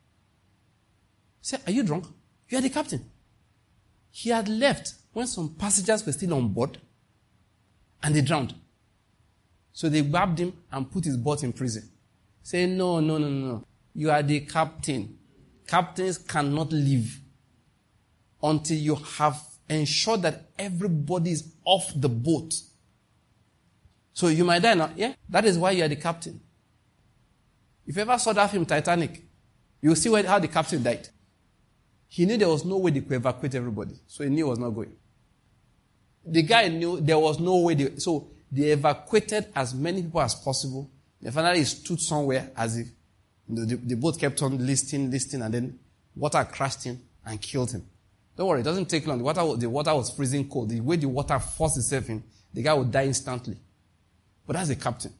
He said, are you drunk? You are the captain. He had left when some passengers were still on board and they drowned. So they grabbed him and put his boat in prison. Say, no, no, no, no. You are the captain. Captains cannot leave until you have ensured that everybody is off the boat. So you might die now. Yeah, that is why you are the captain. If you ever saw that film Titanic, you will see where, how the captain died. He knew there was no way they could evacuate everybody. So he knew he was not going. The guy knew there was no way. They, so they evacuated as many people as possible. Then finally he stood somewhere as if you know, the, the boat kept on listing, listing, and then water crashed him and killed him. Don't worry, it doesn't take long. The water, the water was freezing cold. The way the water forced itself in, the guy would die instantly. But that's the captain.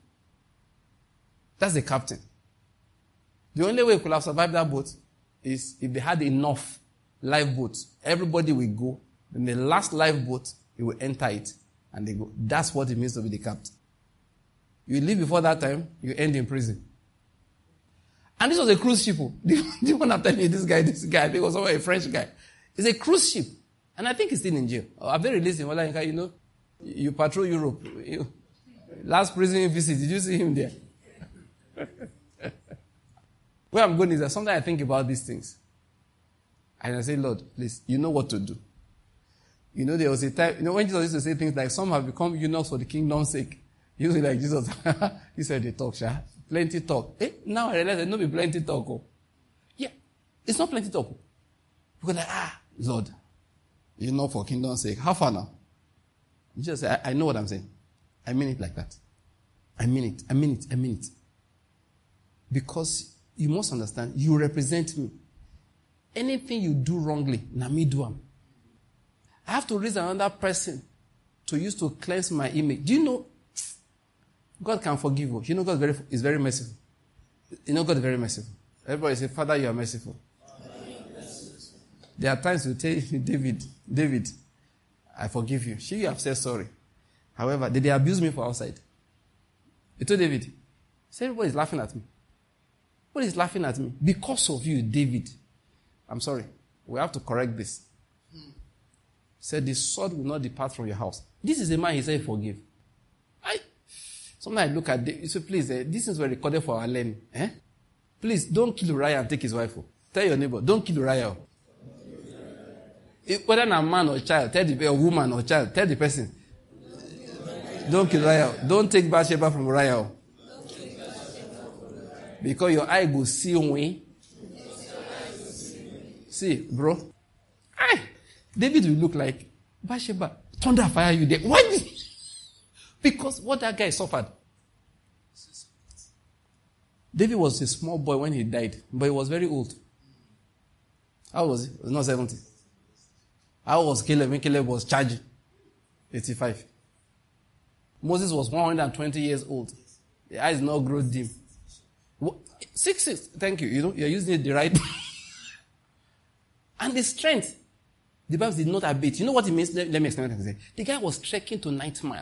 That's the captain. The only way we could have survived that boat is if they had enough lifeboats. Everybody will go. Then the last lifeboat, he will enter it. And they go. That's what it means to be the captain. You leave before that time, you end in prison. And this was a cruise ship. Do you want to tell me this guy, this guy, I think it was a French guy. It's a cruise ship. And I think he's still in jail. Have they released him? You know, you patrol Europe. You, last prison visit, did you see him there? Where I'm going is that sometimes I think about these things. And I say, Lord, please, you know what to do. You know, there was a time, you know, when Jesus used to say things like, some have become eunuchs for the kingdom's sake. You say like Jesus, he said they talk, sha. Plenty talk. Eh, now I realize there's not be plenty talk. Oh. Yeah, it's not plenty talk. Because like, ah, Lord, you know, for kingdom's sake. How far now? You just say, I, I know what I'm saying. I mean it like that. I mean it. I mean it. I mean it. Because you must understand, you represent me. Anything you do wrongly, na me do am. I have to raise another person to use to cleanse my image. Do you know God can forgive you? You know God is very, is very merciful. You know God is very merciful. Everybody say, Father, you are merciful. There are times you tell David, David, I forgive you. She have said sorry. However, did they abuse me for outside? You told David, he said, everybody is laughing at me. What is laughing at me? Because of you, David. I'm sorry. We have to correct this. He said, the sword will not depart from your house. This is the man he said, forgive. I, sometimes I look at this. So please, eh, these things were recorded for our learning. Eh? Please, don't kill Uriah and take his wife. Tell your neighbor, don't kill Uriah. Whether a man or child, tell the a woman or child, tell the person. Don't kill Uriah. Don't take Bathsheba from Uriah. Because your eye will see way. See, bro. Aye. David will look like Bathsheba. Thunder fire you there. Why? Because what that guy suffered. David was a small boy when he died, but he was very old. How was he? He was not seventy. How was Caleb when Caleb was charged? eighty-five. Moses was one hundred twenty years old. The eyes not grow dim. Six, six. Thank you. You know, you're using it the right. And the strength. The Bible did not abate. You know what it means? Let, let me explain what I say. The guy was trekking to ninth mile.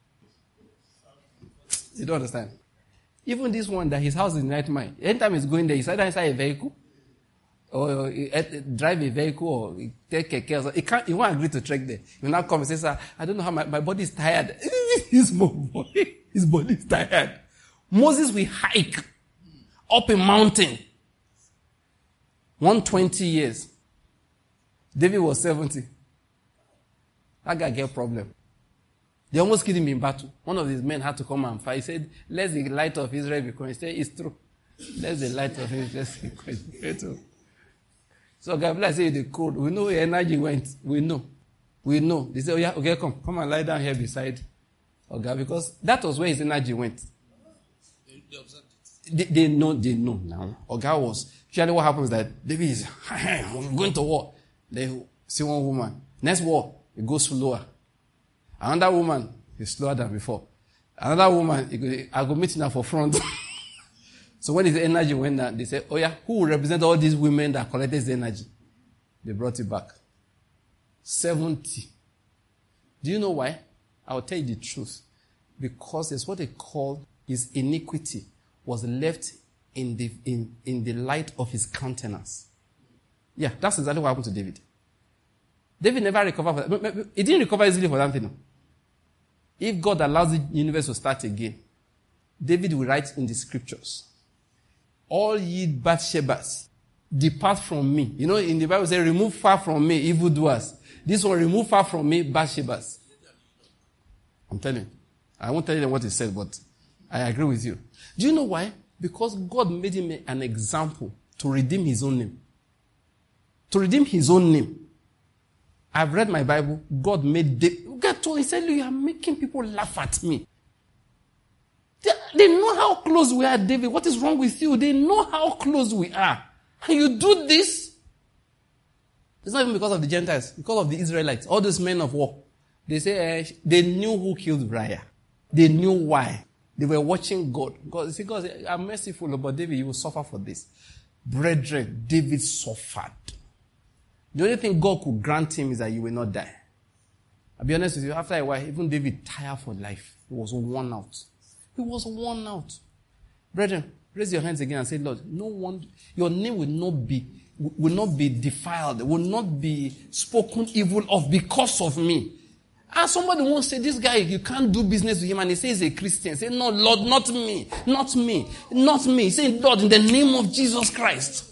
You don't understand. Even this one that his house is ninth mile. Anytime he's going there, he's either inside a vehicle, or he, uh, drive a vehicle, or he take a care. He can't. He won't agree to trek there. He will now come and say, "Sir, I don't know how my, my body is tired." His body, his body is tired. Moses will hike up a mountain. one hundred twenty years. David was seventy. That guy get a problem. They almost killed him in battle. One of his men had to come and fight. He said, let the light of Israel be quenched. He said, it's true. Let the light of Israel be quenched. So Gabriel said, the code. We know where energy went. We know. We know. They said, oh yeah, okay, come. Come and lie down here beside Oga, because that was where his energy went. They, they observed it. They, they know, they know now. Oga was, usually what happens is that David is, I'm going to war. They see one woman. Next war, it goes slower. Another woman is slower than before. Another woman, I go meet her for front. So when his energy went down, they said, oh yeah, who will represent all these women that collected his energy? They brought it back. seventy. Do you know why? I'll tell you the truth. Because it's what they call his iniquity was left in the, in, in the light of his countenance. Yeah, that's exactly what happened to David. David never recovered for that. He didn't recover easily for that thing. If God allows the universe to start again, David will write in the scriptures, all ye Bathshebas, depart from me. You know, in the Bible it says, remove far from me evildoers. This one, remove far from me Bathshebas. I'm telling you. I won't tell you what he said, but I agree with you. Do you know why? Because God made him an example to redeem his own name. To redeem his own name. I've read my Bible. God made David. God told him, he said, you are making people laugh at me. They, they know how close we are, David. What is wrong with you? They know how close we are. And you do this? It's not even because of the Gentiles. Because of the Israelites. All those men of war. They say, uh, they knew who killed Uriah. They knew why. They were watching God. God, see, God said, I'm merciful, but David, you will suffer for this. Brethren, David suffered. The only thing God could grant him is that you will not die. I'll be honest with you, after a while, even David tired for life. He was worn out. He was worn out. Brethren, raise your hands again and say, Lord, no one, your name will not be, will not be defiled, will not be spoken evil of because of me. And somebody won't say, this guy, you can't do business with him, and he says he's a Christian. Say, no, Lord, not me, not me, not me. Say, Lord, in the name of Jesus Christ.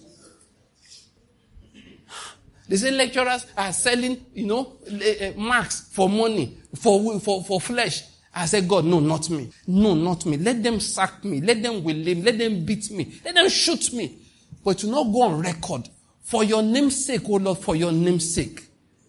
They say lecturers are selling, you know, marks for money, for, for, for flesh. I said, God, no, not me. No, not me. Let them sack me. Let them will me. Let them beat me. Let them shoot me. But to not go on record. For your name's sake, oh Lord, for your name's sake.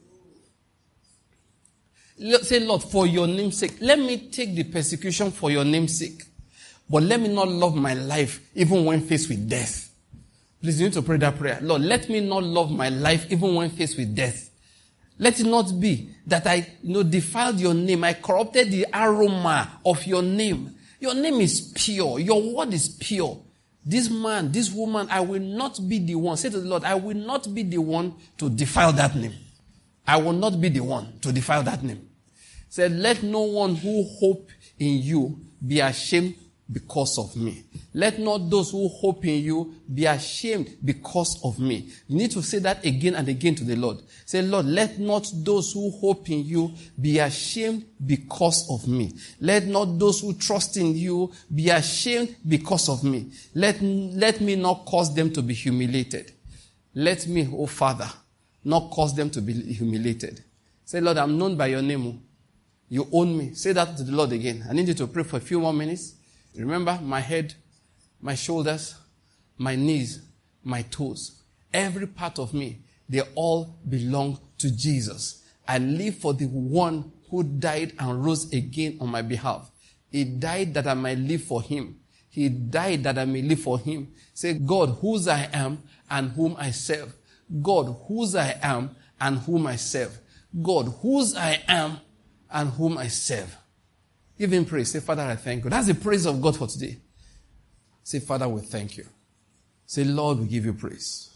Say, Lord, for your name's sake. Let me take the persecution for your name's sake. But let me not love my life even when faced with death. Please, you need to pray that prayer. Lord, let me not love my life even when faced with death. Let it not be that I, you know, defiled your name. I corrupted the aroma of your name. Your name is pure. Your word is pure. This man, this woman, I will not be the one. Say to the Lord, I will not be the one to defile that name. I will not be the one to defile that name. Say, let no one who hope in you be ashamed because of me. Let not those who hope in you be ashamed because of me. You need to say that again and again to the Lord. Say, Lord, let not those who hope in you be ashamed because of me. Let not those who trust in you be ashamed because of me. Let, let me not cause them to be humiliated. Let me, oh Father, not cause them to be humiliated. Say, Lord, I'm known by your name. You own me. Say that to the Lord again. I need you to pray for a few more minutes. Remember, my head, my shoulders, my knees, my toes, every part of me, they all belong to Jesus. I live for the one who died and rose again on my behalf. He died that I might live for him. He died that I may live for him. Say, God, whose I am and whom I serve. God, whose I am and whom I serve. God, whose I am and whom I serve. Give him praise. Say, Father, I thank you. That's the praise of God for today. Say, Father, we thank you. Say, Lord, we give you praise.